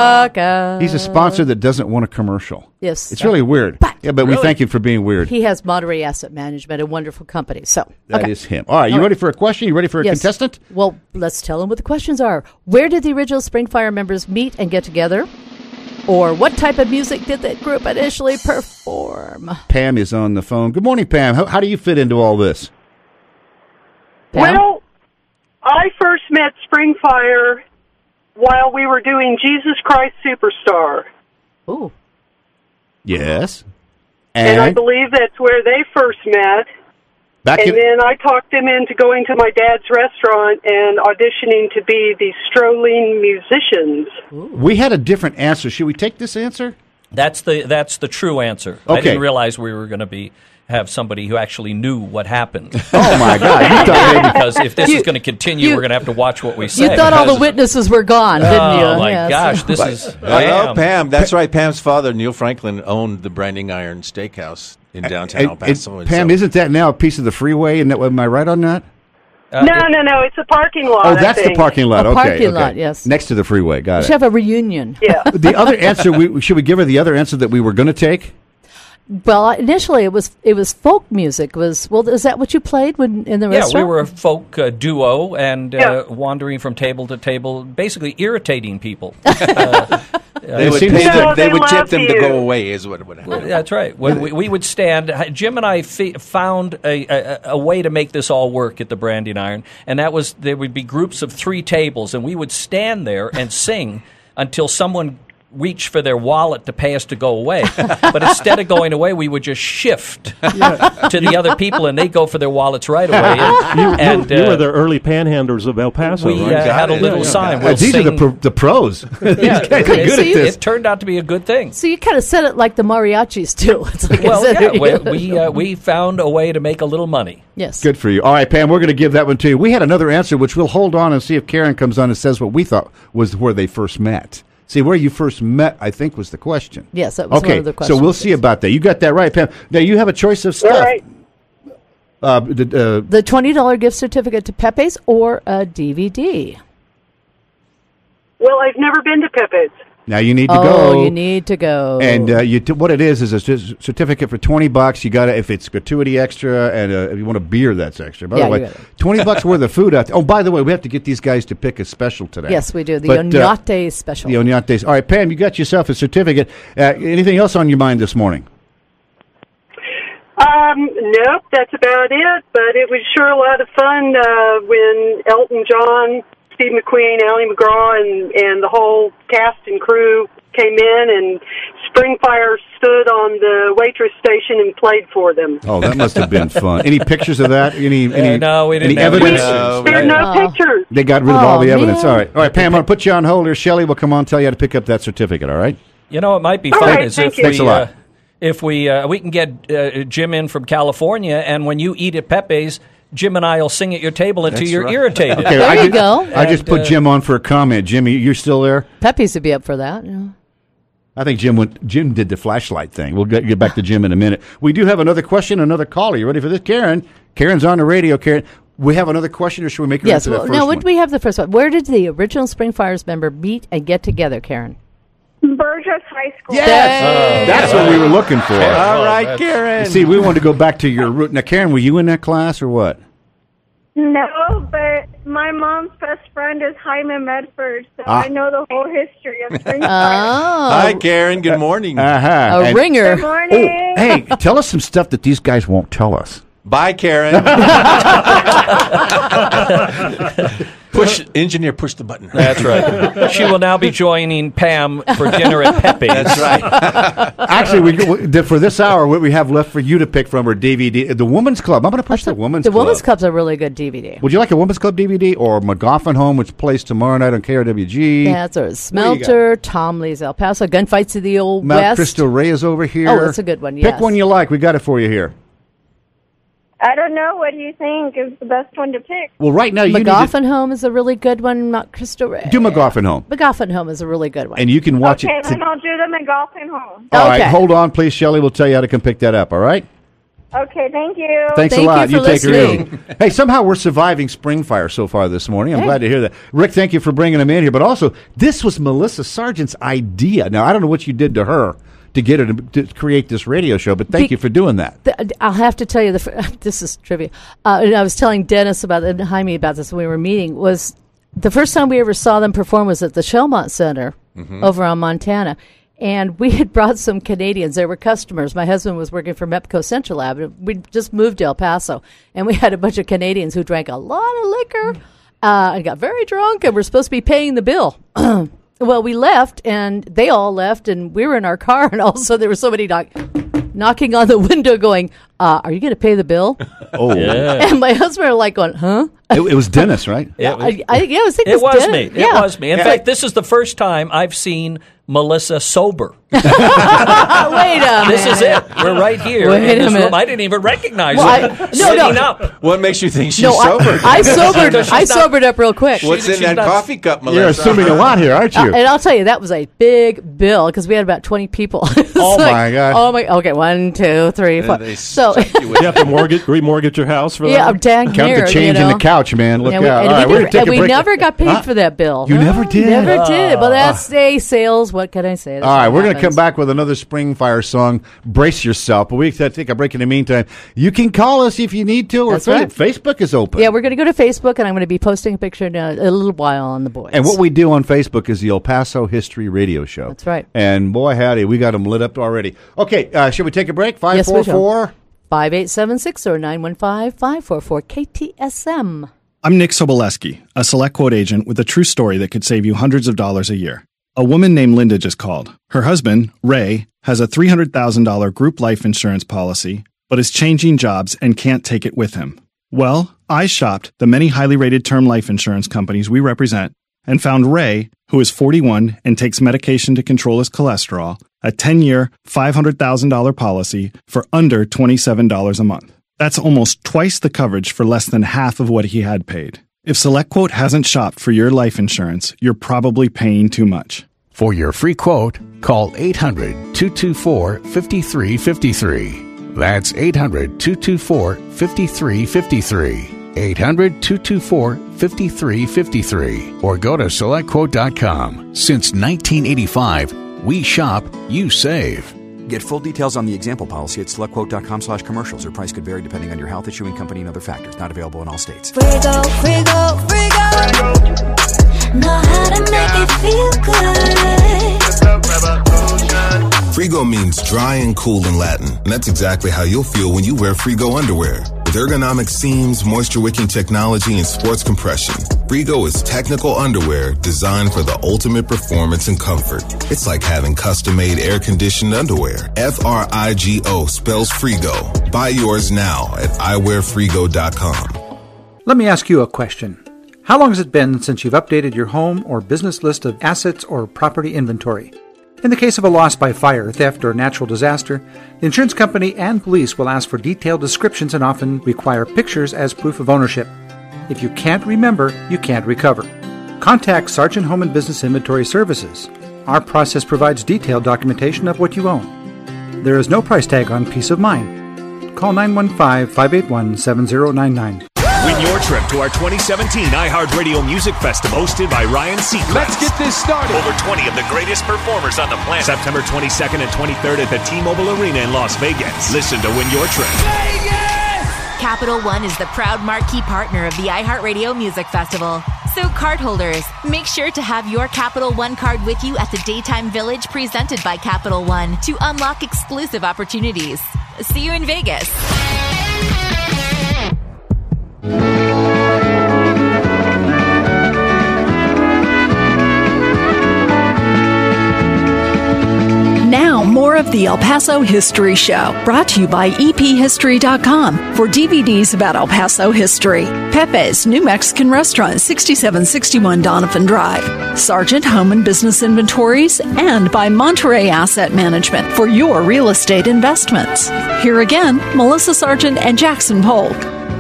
Speaker 3: Baca.
Speaker 14: He's a sponsor that doesn't want a commercial.
Speaker 3: Yes.
Speaker 14: It's really weird. yeah, but we thank you for being weird.
Speaker 3: He has Monterey Asset Management, a wonderful company. So
Speaker 14: That is
Speaker 3: okay.
Speaker 14: him. All right, you
Speaker 3: All
Speaker 14: ready for a question? You ready for a
Speaker 3: Yes.
Speaker 14: contestant?
Speaker 3: Well, let's tell them what the questions are. Where did the original Springfire members meet and get together? Or what type of music did that group initially perform?
Speaker 14: Pam is on the phone. Good morning, Pam. How, how do you fit into all this?
Speaker 3: Pam?
Speaker 15: Well, I first met Springfire while we were doing Jesus Christ Superstar.
Speaker 3: Ooh.
Speaker 14: Yes.
Speaker 15: And, I
Speaker 14: And,
Speaker 15: believe that's where they first met.
Speaker 14: back
Speaker 15: and
Speaker 14: in,
Speaker 15: then I talked them into going to my dad's restaurant and auditioning to be the strolling musicians.
Speaker 14: we had a different answer. Should we take this answer?
Speaker 6: That's the that's the true answer. I
Speaker 14: Okay.
Speaker 6: didn't realize we were going to be have somebody who actually knew what happened.
Speaker 14: Oh, my God. You thought maybe-
Speaker 6: Because if this
Speaker 3: You-
Speaker 6: is going to continue,
Speaker 3: you-
Speaker 6: we're going to have to watch what we say.
Speaker 3: You thought all the witnesses were gone, didn't you?
Speaker 6: Oh, my
Speaker 3: Yes.
Speaker 6: gosh. This is...
Speaker 7: I know
Speaker 6: Pam.
Speaker 7: Pam. That's right. Pam's father, Neil Franklin, owned the Branding Iron Steakhouse in downtown
Speaker 14: And-
Speaker 7: El Paso.
Speaker 14: and Pam,
Speaker 7: so-
Speaker 14: isn't that now a piece of the freeway? And that, am I right on that?
Speaker 6: Uh,
Speaker 15: no, no, no. It's a parking lot.
Speaker 14: Oh,
Speaker 15: I
Speaker 14: that's the
Speaker 15: think.
Speaker 14: parking lot.
Speaker 3: A
Speaker 14: okay,
Speaker 3: parking
Speaker 14: okay.
Speaker 3: lot, yes.
Speaker 14: Next to the freeway. Got
Speaker 3: We
Speaker 14: it.
Speaker 3: should have a reunion.
Speaker 15: Yeah.
Speaker 14: The other answer, we, should we give her the other answer that we were going to take?
Speaker 3: Well, initially it was it was folk music. It was well, is that what you played when in the
Speaker 6: Yeah,
Speaker 3: restaurant?
Speaker 6: we were a folk uh, duo and uh,
Speaker 15: Yeah.
Speaker 6: wandering from table to table, basically irritating people. Uh,
Speaker 7: They would,
Speaker 14: seems
Speaker 7: pay
Speaker 14: to-
Speaker 7: them,
Speaker 15: No,
Speaker 7: they
Speaker 15: they
Speaker 7: would tip
Speaker 15: love
Speaker 7: them to
Speaker 15: you.
Speaker 7: go away, is what would happen.
Speaker 6: That's right. When we, we would stand, Jim and I fi- found a, a, a way to make this all work at the Branding Iron, and that was there would be groups of three tables, and we would stand there and sing until someone reach for their wallet to pay us to go away. But instead of going away, we would just shift
Speaker 1: Yeah.
Speaker 6: to the other people, and they go for their wallets right away. And,
Speaker 1: You,
Speaker 6: and,
Speaker 1: you, you
Speaker 6: uh,
Speaker 1: were the early panhandlers of El Paso,
Speaker 6: we
Speaker 1: right?
Speaker 6: uh, had a little
Speaker 1: Yeah, yeah.
Speaker 6: sign.
Speaker 14: Uh,
Speaker 6: We'll
Speaker 14: these are the,
Speaker 6: sing-
Speaker 14: pro- the pros. These
Speaker 6: Yeah,
Speaker 14: guys are
Speaker 6: it-
Speaker 14: good at
Speaker 6: it-
Speaker 14: this.
Speaker 6: It turned out to be a good thing.
Speaker 3: So you kind of said it like the mariachis do. It's like I
Speaker 6: Well,
Speaker 3: said
Speaker 6: yeah,
Speaker 3: it.
Speaker 6: we we, uh, we found a way to make a little money.
Speaker 3: Yes.
Speaker 14: Good for you. All right, Pam, we're going to give that one to you. We had another answer, which we'll hold on and see if Karen comes on and says what we thought was where they first met. See, where you first met, I think, was the question.
Speaker 3: Yes, that was
Speaker 14: okay,
Speaker 3: one of the questions.
Speaker 14: so we'll see about that. You got that right, Pam. Now, you have a choice of stuff.
Speaker 15: All right.
Speaker 14: Uh, the, uh,
Speaker 3: The twenty dollars gift certificate to Pepe's or a D V D.
Speaker 15: Well, I've never been to Pepe's.
Speaker 14: now you need to
Speaker 3: oh,
Speaker 14: go.
Speaker 3: you need to go.
Speaker 14: And uh, you t- what it is is a c- certificate for twenty bucks. You got to if it's gratuity extra, and uh, if you want a beer, that's extra. By
Speaker 3: Yeah,
Speaker 14: the way,
Speaker 3: you gotta-
Speaker 14: twenty bucks worth of food out there. Oh, by the way, we have to get these guys to pick a special today.
Speaker 3: Yes, we do. The
Speaker 14: But, uh,
Speaker 3: Oñate special.
Speaker 14: The Oñates. All right, Pam, you got yourself a certificate. Uh, anything else on your mind this morning?
Speaker 15: Um, nope, that's about it. But it was sure a lot of fun uh, when Elton John, Steve McQueen, Ally McGraw, and, and the whole cast and crew came in, and Springfire stood on the waitress station and played for them.
Speaker 14: Oh, that must have been fun. Any pictures of that? Any any,
Speaker 6: no, we didn't
Speaker 14: any
Speaker 6: have any
Speaker 14: evidence?
Speaker 6: pictures.
Speaker 15: There are no
Speaker 3: Oh.
Speaker 15: pictures.
Speaker 14: They got rid of all
Speaker 3: Oh,
Speaker 14: the evidence.
Speaker 3: man.
Speaker 14: All right. All right, Pam, I'm going to put you on hold here. Shelley will come on and tell you how to pick up that certificate, all right?
Speaker 6: You know, it might be
Speaker 15: All
Speaker 6: fun
Speaker 15: right,
Speaker 6: is
Speaker 15: thank
Speaker 6: if
Speaker 15: you.
Speaker 6: we
Speaker 14: Thanks a lot.
Speaker 6: Uh, if we uh, we can get uh, Jim in from California, and when you eat at Pepe's, Jim and I will sing at your table until
Speaker 7: That's
Speaker 6: you're
Speaker 7: right.
Speaker 6: irritated.
Speaker 14: Okay,
Speaker 3: There
Speaker 14: I
Speaker 3: you
Speaker 14: just,
Speaker 3: go.
Speaker 14: I just
Speaker 6: And,
Speaker 14: put
Speaker 6: uh,
Speaker 14: Jim on for a comment. Jimmy, you're still there?
Speaker 3: Pepe's would be up for that. Yeah.
Speaker 14: I think Jim went. Jim did the flashlight thing. We'll get, get back to Jim in a minute. We do have another question, another caller. You ready for this, Karen? Karen's on the radio. Karen, we have another question, or should we make her
Speaker 3: Yes.
Speaker 14: answer
Speaker 3: Well,
Speaker 14: that first
Speaker 3: now,
Speaker 14: one?
Speaker 3: would we have the first one? Where did the original Spring Fires member meet and get together, Karen?
Speaker 16: Burgess High School.
Speaker 14: Yes, that's what we were looking for.
Speaker 7: All right, Karen.
Speaker 14: See, we wanted to go back to your root. Now, Karen, were you in that class or what?
Speaker 16: No, but my mom's best friend is Jaime Medford, so
Speaker 14: Ah.
Speaker 16: I know the whole history of Springfire.
Speaker 3: Oh.
Speaker 7: Hi, Karen. Good morning.
Speaker 14: Uh-huh.
Speaker 3: A
Speaker 14: And-
Speaker 3: ringer.
Speaker 16: Good morning.
Speaker 14: Oh, hey, tell us some stuff that these guys won't tell us.
Speaker 7: Bye, Karen. push engineer, push the button.
Speaker 6: That's right. She will now be joining Pam for dinner at Pepe's.
Speaker 7: That's right.
Speaker 14: Actually, we, we for this hour, what we have left for you to pick from are D V D. The Women's Club. I'm going to push the Women's
Speaker 3: The
Speaker 14: Club.
Speaker 3: Women's Club's a really good D V D.
Speaker 14: Would you like a Women's Club D V D or McGoffin Home, which plays tomorrow night on K R W G?
Speaker 3: Yeah, it's a Smelter, Tom Lee's El Paso, Gunfights of the Old
Speaker 14: Mount
Speaker 3: West.
Speaker 14: Cristo Rey is over here.
Speaker 3: Oh, that's a good one,
Speaker 14: Pick
Speaker 3: yes.
Speaker 14: one you like. We got it for you here.
Speaker 16: I don't know. What do you think is the best one to pick?
Speaker 14: Well, right now you need to
Speaker 3: McGoffin Home is a really good one. Mount Cristo Rey.
Speaker 14: do McGoffin Home,
Speaker 3: McGoffin Home is a really good one.
Speaker 14: and you can watch
Speaker 16: okay,
Speaker 14: it.
Speaker 16: then
Speaker 14: to-
Speaker 16: I'll do the McGoffin Home.
Speaker 14: all right,
Speaker 3: Okay.
Speaker 14: hold on, please, Shelley. We'll tell you how to come pick that up. All right.
Speaker 16: Okay, thank you.
Speaker 14: Thanks
Speaker 3: Thank
Speaker 14: a lot.
Speaker 3: you for
Speaker 14: take her
Speaker 3: listening.
Speaker 14: in. Hey, somehow we're surviving spring fire so far this morning. I'm
Speaker 3: Hey.
Speaker 14: glad to hear that. Rick, thank you for bringing them in here. But also, this was Melissa Sargent's idea. Now, I don't know what you did to her to get her to, to create this radio show, but thank
Speaker 3: Be-
Speaker 14: you for doing that.
Speaker 3: The- I'll have to tell you, the fir- this is trivia. Uh, and I was telling Dennis about it and Jaime about this when we were meeting, was the first time we ever saw them perform was at the Shelmont Center
Speaker 14: Mm-hmm.
Speaker 3: over on Montana. And we had brought some Canadians. They were customers. My husband was working for MEPCO Central Lab. And we just moved to El Paso. And we had a bunch of Canadians who drank a lot of liquor uh, and got very drunk and were supposed to be paying the bill. Well, we left, and they all left, and we were in our car, and all of a sudden there was somebody knock, knocking on the window going, uh, are you going to pay the bill?
Speaker 14: Oh,
Speaker 3: And my husband were like going, huh?
Speaker 14: it, it was Dennis, right?
Speaker 6: It was,
Speaker 3: I, I, yeah, I was thinking
Speaker 6: it was
Speaker 3: Den-
Speaker 6: me. It
Speaker 3: yeah.
Speaker 6: was me. In
Speaker 14: Yeah.
Speaker 6: fact, this is the first time I've seen Melissa sober.
Speaker 3: Uh, wait a
Speaker 6: This is
Speaker 3: minute.
Speaker 6: it. We're right here
Speaker 3: Wait
Speaker 6: in
Speaker 3: a
Speaker 6: this
Speaker 3: minute.
Speaker 6: room. I didn't even recognize
Speaker 3: Well,
Speaker 6: her.
Speaker 3: I- no,
Speaker 6: sitting
Speaker 3: no.
Speaker 6: up.
Speaker 7: What makes you think she's
Speaker 3: No,
Speaker 7: sober?
Speaker 3: I, I sobered.
Speaker 6: Because she's
Speaker 3: I
Speaker 6: not-
Speaker 3: sobered up real quick.
Speaker 7: What's
Speaker 6: She-
Speaker 7: in
Speaker 6: she's
Speaker 7: that
Speaker 6: not-
Speaker 7: coffee cup, Melissa?
Speaker 14: You're assuming a lot here, aren't
Speaker 3: Uh,
Speaker 14: you?
Speaker 3: and I'll tell you, that was a big bill because we had about twenty people. It's
Speaker 14: Oh,
Speaker 3: like,
Speaker 14: my God.
Speaker 3: Oh my! Okay, one, two, three, four.
Speaker 7: they
Speaker 3: So
Speaker 7: stuck you with-
Speaker 1: You have to mortgage, remortgage your house for
Speaker 3: yeah,
Speaker 1: that?
Speaker 3: I'm dang
Speaker 14: Count
Speaker 3: near,
Speaker 14: the change
Speaker 3: you know?
Speaker 14: in the couch, man. Look
Speaker 3: Yeah, we,
Speaker 14: out.
Speaker 3: and
Speaker 14: All right,
Speaker 3: we,
Speaker 14: we're
Speaker 3: never,
Speaker 14: gonna take
Speaker 3: and
Speaker 14: a
Speaker 3: we
Speaker 14: break.
Speaker 3: never got paid
Speaker 14: Huh?
Speaker 3: for that bill.
Speaker 14: You
Speaker 3: No,
Speaker 14: never did?
Speaker 3: Never did. Well, that's a sales. What can I say? That's
Speaker 14: All right,
Speaker 3: what
Speaker 14: we're going to come
Speaker 3: happens.
Speaker 14: back with another Spring Fire song. Brace yourself. But we have to take a break in the meantime. You can call us if you need to. Or
Speaker 3: That's
Speaker 14: fa-
Speaker 3: right.
Speaker 14: Facebook is open.
Speaker 3: Yeah, we're going to go to Facebook, and I'm going to be posting a picture in a, a little while on the boys.
Speaker 14: And what we do on Facebook is the El Paso History Radio Show.
Speaker 3: That's right.
Speaker 14: And boy, howdy, we got them lit up already. Okay, uh, should we take a break? five
Speaker 3: Yes, we
Speaker 14: four
Speaker 3: shall.
Speaker 14: four
Speaker 3: five eight seven six or nine one five, five four four K T S M.
Speaker 17: I'm Nick Soboleski, a Select Quote agent with a true story that could save you hundreds of dollars a year. A woman named Linda just called. Her husband, Ray, has a three hundred thousand dollars group life insurance policy, but is changing jobs and can't take it with him. Well, I shopped the many highly rated term life insurance companies we represent and found Ray, who is forty-one and takes medication to control his cholesterol, a ten-year, five hundred thousand dollars policy for under twenty-seven dollars a month. That's almost twice the coverage for less than half of what he had paid. If SelectQuote hasn't shopped for your life insurance, you're probably paying too much.
Speaker 18: For your free quote, call eight hundred, two two four, five three five three. That's eight hundred, two two four, five three five three. eight hundred, two two four, five three five three. Or go to select quote dot com. Since nineteen eighty-five, we shop, you save.
Speaker 10: Get full details on the example policy at select quote dot com slash commercials. Or price could vary depending on your health, issuing company, and other factors. Not available in all states.
Speaker 12: Frigo, Frigo, Frigo. Know how to make it feel good.
Speaker 13: Frigo means dry and cool in Latin, and that's exactly how you'll feel when you wear Frigo underwear. With ergonomic seams, moisture-wicking technology, and sports compression, Frigo is technical underwear designed for the ultimate performance and comfort. It's like having custom-made air-conditioned underwear. F R I G O spells Frigo. Buy yours now at i wear frigo dot com.
Speaker 19: Let me ask you a question. How long has it been since you've updated your home or business list of assets or property inventory? In the case of a loss by fire, theft, or natural disaster, the insurance company and police will ask for detailed descriptions and often require pictures as proof of ownership. If you can't remember, you can't recover. Contact Sargent Home and Business Inventory Services. Our process provides detailed documentation of what you own. There is no price tag on peace of mind. Call nine one five, five eight one, seven zero nine nine.
Speaker 20: Win your trip to our twenty seventeen iHeartRadio Music Festival, hosted by Ryan Seacrest.
Speaker 21: Let's get this started.
Speaker 20: Over twenty of the greatest performers on the planet. September twenty-second and twenty-third at the T-Mobile Arena in Las Vegas. Listen to Win Your Trip.
Speaker 22: Capital One is the proud marquee partner of the iHeartRadio Music Festival. So cardholders, make sure to have your Capital One card with you at the Daytime Village presented by Capital One to unlock exclusive opportunities. See you in Vegas.
Speaker 4: Now, more of the El Paso History Show, brought to you by E P history dot com for D V Ds about El Paso history. Pepe's New Mexican Restaurant, sixty-seven sixty-one Donovan Drive. Sargent Home and Business Inventories, and by Monterey Asset Management for your real estate investments. Here again, Melissa Sargent and Jackson Polk.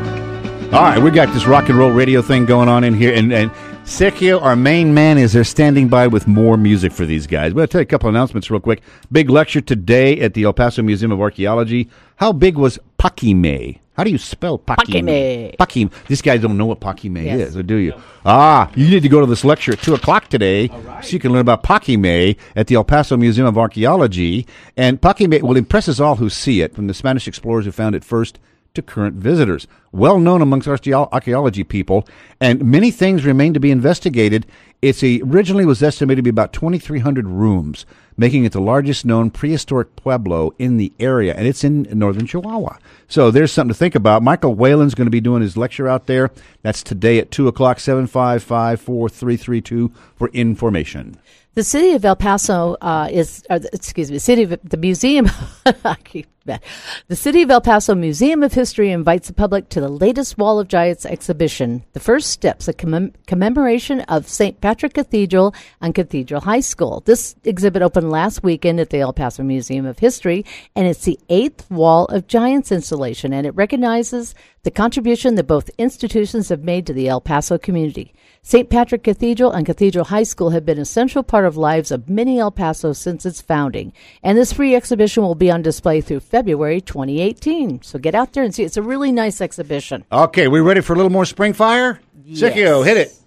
Speaker 14: All right, we got this rock and roll radio thing going on in here, and, and Sergio, our main man, is there standing by with more music for these guys. We'll tell you a couple announcements real quick. Big lecture today at the El Paso Museum of Archaeology. How big was Paquime? How do you spell Paquime? Paquime. These guys don't know what Paquime
Speaker 3: Yes.
Speaker 14: is, or do you? Ah, you need to go to this lecture at two o'clock today so you can learn about Paquime at the El Paso Museum of Archaeology. And Paquime will impress us all who see it, from the Spanish explorers who found it first to current visitors. Well known amongst archaeology people, and many things remain to be investigated. It's a, originally was estimated to be about twenty-three hundred rooms, making it the largest known prehistoric pueblo in the area, and it's in northern Chihuahua. So there's something to think about. Michael Whalen's going to be doing his lecture out there. That's today at two o'clock, seven five five, four three three two for information.
Speaker 3: The city of El Paso uh, is, uh, excuse me, city of the museum. I keep that. The City of El Paso Museum of History invites the public to the latest Wall of Giants exhibition, The First Steps, a commem- commemoration of Saint Patrick Cathedral and Cathedral High School. This exhibit opened last weekend at the El Paso Museum of History, and it's the eighth Wall of Giants installation, and it recognizes the contribution that both institutions have made to the El Paso community. Saint Patrick Cathedral and Cathedral High School have been an essential part of lives of many El Pasos since its founding. And this free exhibition will be on display through February twenty eighteen. So get out there and see. It's a really nice exhibition.
Speaker 14: Okay, we ready for a little more spring fire?
Speaker 3: Yes.
Speaker 14: Sergio, hit it.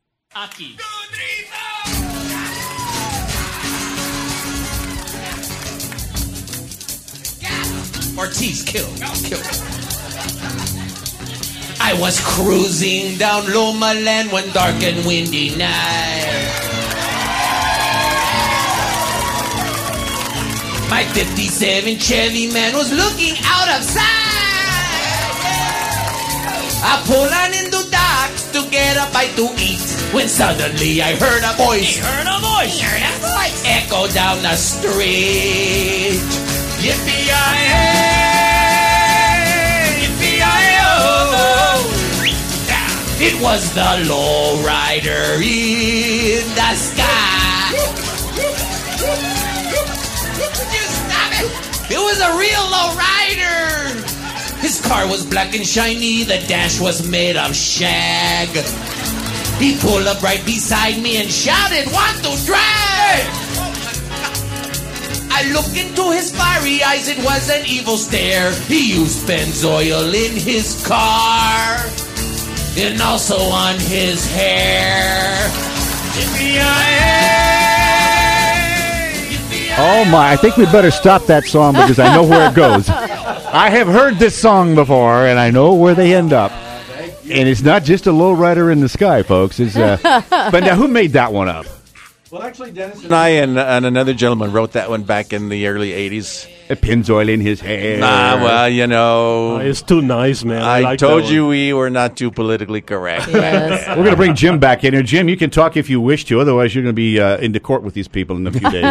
Speaker 21: Aki. Ortiz, kill. Kill. I was cruising down Loma Land one dark and windy night. My fifty-seven Chevy man was looking out of sight. I pulled on into docks to get a bite to eat. When suddenly I heard a voice.
Speaker 5: He heard a voice.
Speaker 21: He heard a voice. Echo down the street. Yippee-yi-hey, yippee-yi-oh. It was the low rider in the sky. You stop it. It was a real low rider. His car was black and shiny. The dash was made of shag. He pulled up right beside me and shouted, "Want to drive?" I looked into his fiery eyes. It was an evil stare. He used Benzoyl in his car and also on his hair.
Speaker 14: Oh my, I think we better stop that song because I know where it goes. I have heard this song before and I know where they end up. And it's not just a lowrider in the sky, folks. It's uh, but now who made that one up?
Speaker 7: Well, actually, Dennis and I and, and another gentleman wrote that one back in the early eighties.
Speaker 14: A Pennzoil in his hair.
Speaker 7: Nah, well, you know.
Speaker 1: Oh, it's too nice, man. I,
Speaker 7: I
Speaker 1: like
Speaker 7: told
Speaker 1: that
Speaker 7: you
Speaker 1: one.
Speaker 7: we were not too politically correct.
Speaker 3: Yes.
Speaker 14: We're going to bring Jim back in here. Jim, you can talk if you wish to. Otherwise, you're going to be uh, into court with these people in a few days.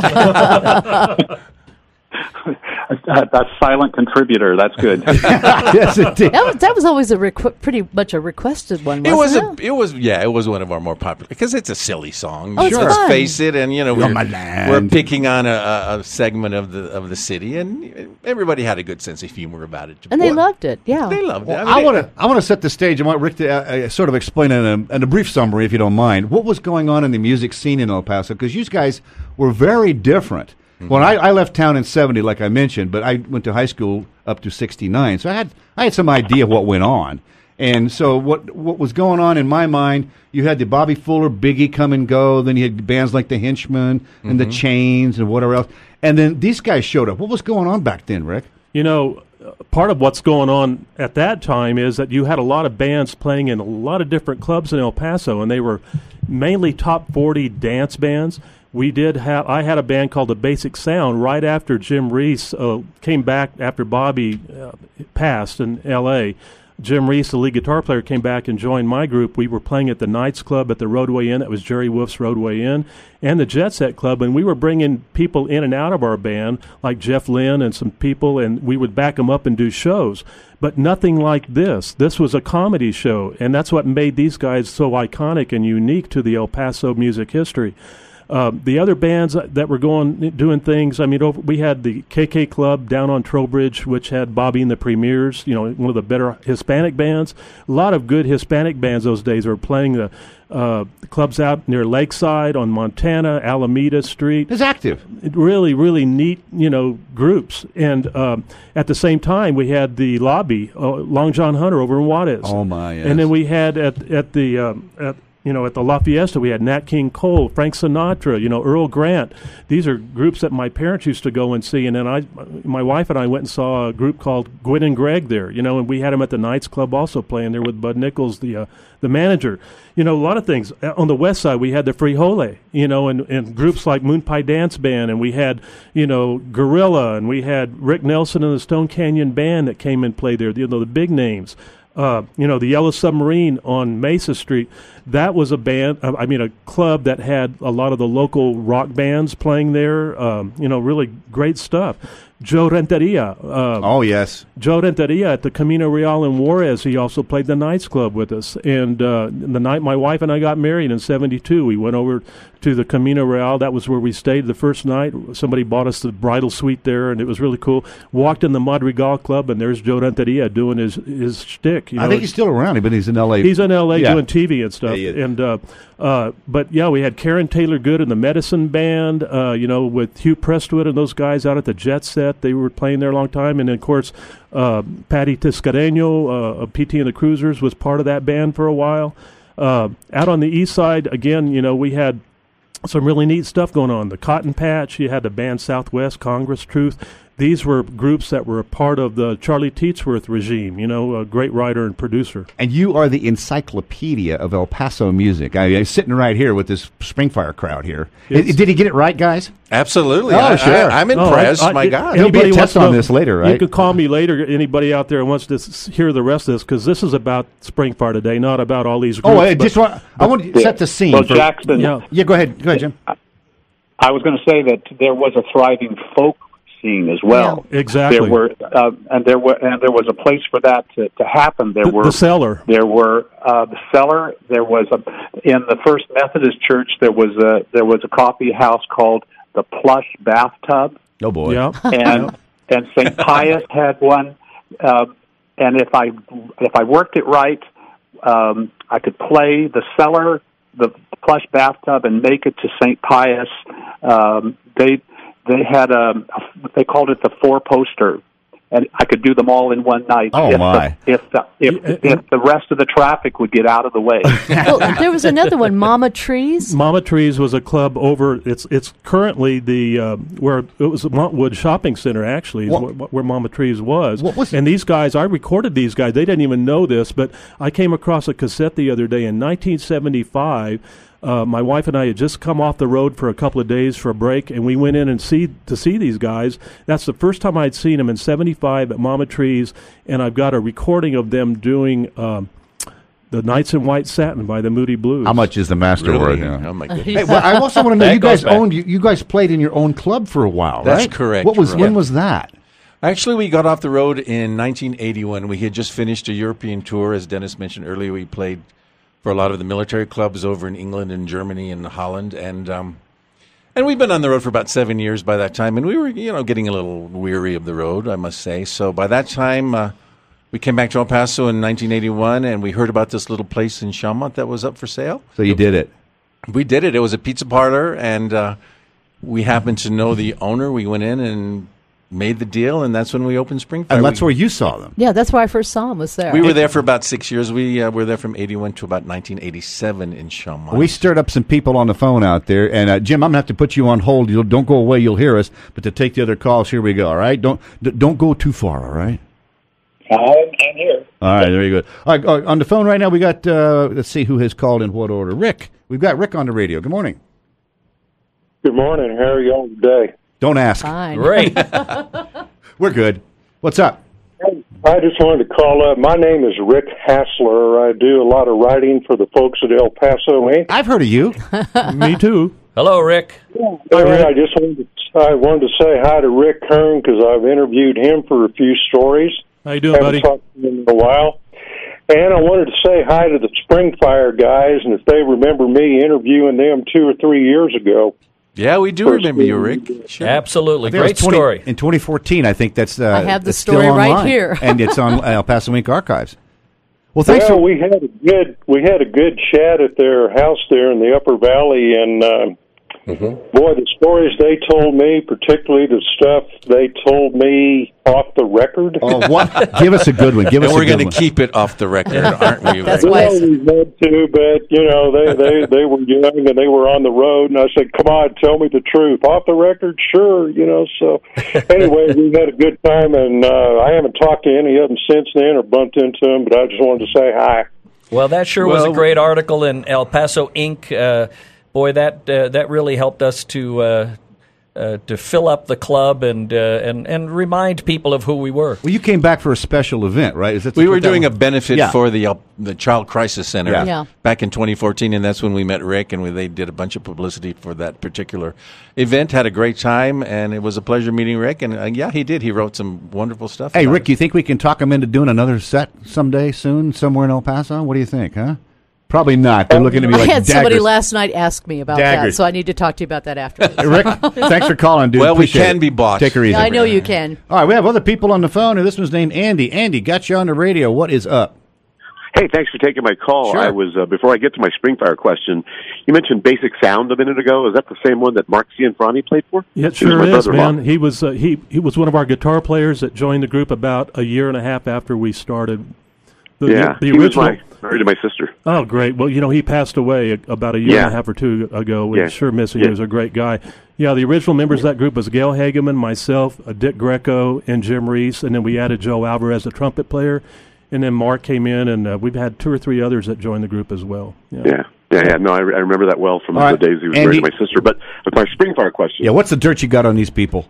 Speaker 8: A, a silent contributor. That's good.
Speaker 14: Yes, indeed.
Speaker 3: That was, that was always a requ- pretty much a requested one,
Speaker 7: It was
Speaker 3: wasn't
Speaker 7: a, it was yeah, it was one of our more popular because it's a silly song.
Speaker 3: Oh, it's
Speaker 7: Let's
Speaker 3: fun.
Speaker 7: face it, and you know
Speaker 14: You're
Speaker 7: we're,
Speaker 14: my land.
Speaker 7: we're picking on a, a, a segment of the of the city, and everybody had a good sense of humor about it.
Speaker 3: And they loved it, yeah.
Speaker 7: They loved it.
Speaker 14: Well,
Speaker 7: I,
Speaker 14: I
Speaker 7: mean,
Speaker 14: want to I want to set the stage. I want Rick to uh, uh, sort of explain in a, in a brief summary, if you don't mind, what was going on in the music scene in El Paso, because you guys were very different.
Speaker 7: Mm-hmm.
Speaker 14: When I, I left town in seventy, like I mentioned, but I went to high school up to sixty-nine, so I had I had some idea of what went on. And so what what was going on in my mind, you had the Bobby Fuller, Biggie come and go, then you had bands like the Henchmen and the
Speaker 7: Mhm.
Speaker 14: Chains and whatever else. And then these guys showed up. What was going on back then, Rick?
Speaker 1: You know, uh, part of what's going on at that time is that you had a lot of bands playing in a lot of different clubs in El Paso, and they were mainly top forty dance bands. We did have. I had a band called the Basic Sound right after Jim Reese uh, came back after Bobby uh, passed in L A Jim Reese, the lead guitar player, came back and joined my group. We were playing at the Knights Club at the Roadway Inn. That was Jerry Wolf's Roadway Inn, and the Jet Set Club. And we were bringing people in and out of our band, like Jeff Lynne and some people, and we would back them up and do shows. But nothing like this. This was a comedy show, and that's what made these guys so iconic and unique to the El Paso music history. Uh, the other bands that were going doing things, I mean, over, we had the K K Club down on Trowbridge, which had Bobby and the Premiers, you know, one of the better Hispanic bands. A lot of good Hispanic bands those days were playing the uh, clubs out near Lakeside on Montana, Alameda Street.
Speaker 14: It's active.
Speaker 1: It really, really neat, you know, groups. And um, at the same time, we had the Lobby, uh, Long John Hunter over in Juarez.
Speaker 14: Oh, my, yes.
Speaker 1: And then we had at, at the... Um, at, You know, at the La Fiesta, we had Nat King Cole, Frank Sinatra, you know, Earl Grant. These are groups that my parents used to go and see. And then I, my wife and I went and saw a group called Gwyn and Greg there, you know, and we had them at the Knights Club also playing there with Bud Nichols, the uh, the manager. You know, a lot of things. On the west side, we had the Frijole, you know, and, and groups like Moon Pie Dance Band, and we had, you know, Gorilla, and we had Rick Nelson and the Stone Canyon Band that came and played there, you know, the big names. Uh, you know, the Yellow Submarine on Mesa Street. That was a band, uh, I mean, a club that had a lot of the local rock bands playing there. Um, you know, really great stuff. Joe Renteria. Uh,
Speaker 14: oh, yes.
Speaker 1: Joe Renteria at the Camino Real in Juarez. He also played the Knights Club with us. And uh, the night my wife and I got married in seventy-two, we went over to the Camino Real. That was where we stayed the first night. Somebody bought us the bridal suite there, and it was really cool. Walked in the Madrigal Club, and there's Joe Renteria doing his, his shtick. You know?
Speaker 14: I think he's still around, but he's in L A.
Speaker 1: He's in L A
Speaker 14: Yeah.
Speaker 1: doing T V and stuff.
Speaker 14: Yeah, yeah.
Speaker 1: And uh, uh, but yeah, we had Karen Taylor Good and the Medicine Band. Uh, you know, with Hugh Prestwood and those guys out at the Jet Set. They were playing there a long time, and then, of course, uh, Patty Tiscareño uh, of P T and the Cruisers was part of that band for a while. Uh, out on the east side, again, you know, we had some really neat stuff going on. The Cotton Patch, you had the band Southwest, Congress Truth. these were groups that were a part of the Charlie Teetsworth regime, you know, a great writer and producer.
Speaker 14: And you are the encyclopedia of El Paso music. I, I'm sitting right here with this Springfire crowd here. I, did he get it right, guys?
Speaker 7: Absolutely.
Speaker 14: Oh,
Speaker 7: I,
Speaker 14: sure.
Speaker 7: I, I'm impressed.
Speaker 1: Oh, I, I,
Speaker 7: My God.
Speaker 14: There'll be a
Speaker 1: Anybody wants
Speaker 14: test on
Speaker 1: to-
Speaker 14: this later, right?
Speaker 1: You could call me later, anybody out there who wants to s- hear the rest of this, because this is about Springfire today, not about all these groups.
Speaker 14: Oh, I
Speaker 1: but-
Speaker 14: just want, I want to set the scene.
Speaker 8: Well,
Speaker 14: for-
Speaker 8: Jackson-
Speaker 1: Yeah.
Speaker 14: Yeah, go ahead. Go ahead, Jim.
Speaker 8: I was going to say that there was a thriving folk scene as well.
Speaker 1: Yeah. Exactly.
Speaker 8: There were, uh, and there were, and there was a place for that to, to happen. There
Speaker 1: The-
Speaker 8: were
Speaker 1: the cellar.
Speaker 8: There were uh, the cellar. There was a in the First Methodist Church. There was a there was a coffee house called the Plush Bathtub.
Speaker 14: Oh boy.
Speaker 1: Yeah.
Speaker 8: and and Saint Pius had one. Uh, and if I if I worked it right, um, I could play the cellar, the Plush Bathtub, and make it to Saint Pius. Um, they they had a they called it the four poster, and I could do them all in one night.
Speaker 14: Oh,
Speaker 8: if
Speaker 14: my.
Speaker 8: The, if the if, if the rest of the traffic would get out of the way.
Speaker 3: Well, there was another one, Mama Trees.
Speaker 1: Mama Trees was a club over. It's it's currently the uh, where it was a Montwood Shopping Center. Actually, is
Speaker 14: What-
Speaker 1: wh- where Mama Trees was.
Speaker 14: What was-
Speaker 1: and these guys, I recorded these guys. They didn't even know this, but I came across a cassette the other day in nineteen seventy-five. Uh, my wife and I had just come off the road for a couple of days for a break, and we went in and see to see these guys. That's the first time I'd seen them in seventy-five at Mama Trees, and I've got a recording of them doing um, the Nights in White Satin by the Moody Blues.
Speaker 14: How much is the master
Speaker 7: Really?
Speaker 14: worth? Yeah.
Speaker 7: Oh, my goodness.
Speaker 14: Hey, well, I also want to know,
Speaker 7: That
Speaker 14: you guys
Speaker 7: goes back.
Speaker 14: owned, you, you guys played in your own club for a while,
Speaker 7: That's
Speaker 14: right?
Speaker 7: correct,
Speaker 14: What was
Speaker 7: correct.
Speaker 14: when was that?
Speaker 7: Actually, we got off the road in nineteen eighty-one. We had just finished a European tour. As Dennis mentioned earlier, we played for a lot of the military clubs over in England and Germany and Holland. And um, and we've been on the road for about seven years by that time. And we were, you know, getting a little weary of the road, I must say. So by that time, uh, we came back to El Paso in nineteen eighty-one, and we heard about this little place in Chaumont that was up for sale.
Speaker 14: So you did it.
Speaker 7: We did it. It was a pizza parlor, and uh, we happened to know the owner. We went in and made the deal, and that's when we opened Springfire.
Speaker 14: And that's
Speaker 7: we,
Speaker 14: where you saw them.
Speaker 3: Yeah, that's where I first saw him, was there.
Speaker 7: we were there for about six years. We uh, were there from eighty-one to about nineteen eighty-seven in Chaumont.
Speaker 14: We stirred up some people on the phone out there, and uh, Jim, I'm gonna have to put you on hold. You'll, don't go away. You'll hear us. But to take the other calls, here we go. All right, don't d- don't go too far. All right.
Speaker 8: I'm, I'm here.
Speaker 14: All right, very good. All right, uh, on the phone right now, we got. Uh, let's see who has called in what order. Rick, we've got Rick on the radio. Good morning.
Speaker 5: Good morning. How are y'all today?
Speaker 14: Don't ask.
Speaker 3: Fine.
Speaker 6: Great.
Speaker 14: We're good. What's up?
Speaker 5: I just wanted to call up. My name is Rick Hassler. I do a lot of writing for the folks at El Paso Incorporated.
Speaker 14: I've heard of you.
Speaker 1: Me too.
Speaker 6: Hello, Rick.
Speaker 5: And I just wanted to, I wanted to say hi to Rick Kern because I've interviewed him for a few stories.
Speaker 1: How you doing,
Speaker 5: Haven't
Speaker 1: buddy?
Speaker 5: talked to him in a while. And I wanted to say hi to the Springfire guys, and if they remember me interviewing them two or three years ago.
Speaker 7: Yeah, we do
Speaker 5: First
Speaker 7: remember you,
Speaker 5: thing-
Speaker 7: Rick. Sure.
Speaker 6: Absolutely.
Speaker 14: I think it was
Speaker 6: Great
Speaker 14: twenty
Speaker 6: story.
Speaker 14: In twenty fourteen, I think that's. Uh,
Speaker 3: I have the
Speaker 14: it's
Speaker 3: story
Speaker 14: still
Speaker 3: right
Speaker 14: online,
Speaker 3: here.
Speaker 14: and it's on El Paso Inc archives. Well, thanks
Speaker 5: well,
Speaker 14: for.
Speaker 5: we had a good we had a good chat at their house there in the Upper Valley, and uh, boy, the stories they told me, particularly the stuff they told me off the record.
Speaker 14: Oh, what? Give us a good one. Give
Speaker 7: And
Speaker 14: us
Speaker 7: we're
Speaker 14: a good
Speaker 7: going
Speaker 14: one.
Speaker 7: to keep it off the record, aren't we?
Speaker 3: That's
Speaker 7: Rick?
Speaker 3: why-
Speaker 5: Well, we had to, but you know they, they they were young and they were on the road, and I said, "Come on, tell me the truth." Off the record, sure, you know. So anyway, we had a good time, and uh, I haven't talked to any of them since then or bumped into them, but I just wanted to say hi.
Speaker 6: Well, that sure was
Speaker 7: Well-
Speaker 6: a great article in El Paso Incorporated. Uh, boy, that uh, that really helped us to uh, uh, to fill up the club and uh, and and remind people of who we were.
Speaker 14: Well, you came back for a special event, right? Is that
Speaker 7: We
Speaker 14: what
Speaker 7: were
Speaker 14: that
Speaker 7: doing a
Speaker 14: was?
Speaker 7: benefit
Speaker 14: Yeah.
Speaker 7: for the uh, the Child Crisis Center
Speaker 14: Yeah.
Speaker 3: Yeah.
Speaker 7: back in twenty fourteen, and that's when we met Rick, and we, they did a bunch of publicity for that particular event. Had a great time, and it was a pleasure meeting Rick. And uh, yeah, he did. He wrote some wonderful stuff.
Speaker 14: Hey,
Speaker 7: about
Speaker 14: Rick,
Speaker 7: it.
Speaker 14: you think we can talk him into doing another set someday soon, somewhere in El Paso? What do you think, huh? Probably not. They're looking at me
Speaker 3: I
Speaker 14: like
Speaker 3: had somebody
Speaker 14: daggers.
Speaker 3: last night ask me about that,
Speaker 14: Daggers.
Speaker 3: so I need to talk to you about that after.
Speaker 14: Hey, Rick, thanks for calling, dude.
Speaker 7: Well, we
Speaker 14: Appreciate
Speaker 7: can
Speaker 14: it.
Speaker 7: be bought.
Speaker 14: Take her easy.
Speaker 3: Yeah, I know you can.
Speaker 14: All right, we have other people on the phone, and this one's named Andy. Andy, got you on the radio. What is up?
Speaker 9: Hey, thanks for taking my call.
Speaker 14: Sure.
Speaker 9: I was uh, before I get to my Springfire question. You mentioned Basic Sound a minute ago. Is that the same one that Mark Cianfrani played for?
Speaker 1: Yeah, it
Speaker 9: He was
Speaker 1: sure
Speaker 9: my
Speaker 1: is,
Speaker 9: brother-in-law.
Speaker 1: man. He was uh, he he was one of our guitar players that joined the group about a year and a half after we started. The,
Speaker 9: yeah,
Speaker 1: the, the
Speaker 9: he
Speaker 1: original.
Speaker 9: was my, married to my sister.
Speaker 1: Oh, great. Well, you know, he passed away a, about a year
Speaker 9: Yeah.
Speaker 1: and a half or two ago. We're
Speaker 9: Yeah.
Speaker 1: sure missing.
Speaker 9: Yeah.
Speaker 1: He was a great guy. Yeah, the original members of that group was Gail Hageman, myself, uh, Dick Greco, and Jim Reese, and then we added Joe Alvarez, the trumpet player, and then Mark came in, and uh, we've had two or three others that joined the group as well. Yeah.
Speaker 9: Yeah. Yeah, yeah, no, I, I remember that well from
Speaker 14: All right.
Speaker 9: the days he was
Speaker 14: Andy-
Speaker 9: married to my sister. But with my Springfire question,
Speaker 14: Yeah, what's the dirt you got on these people?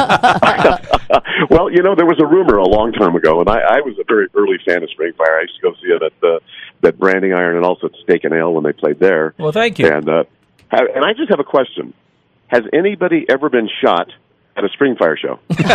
Speaker 9: well, you know, there was a rumor a long time ago, and I, I was a very early fan of Springfire. I used to go see it at the at Branding Iron and also at Steak and Ale when they played there.
Speaker 6: Well, thank you.
Speaker 9: And uh, ha- and I just have a question: has anybody ever been shot at a Springfire show?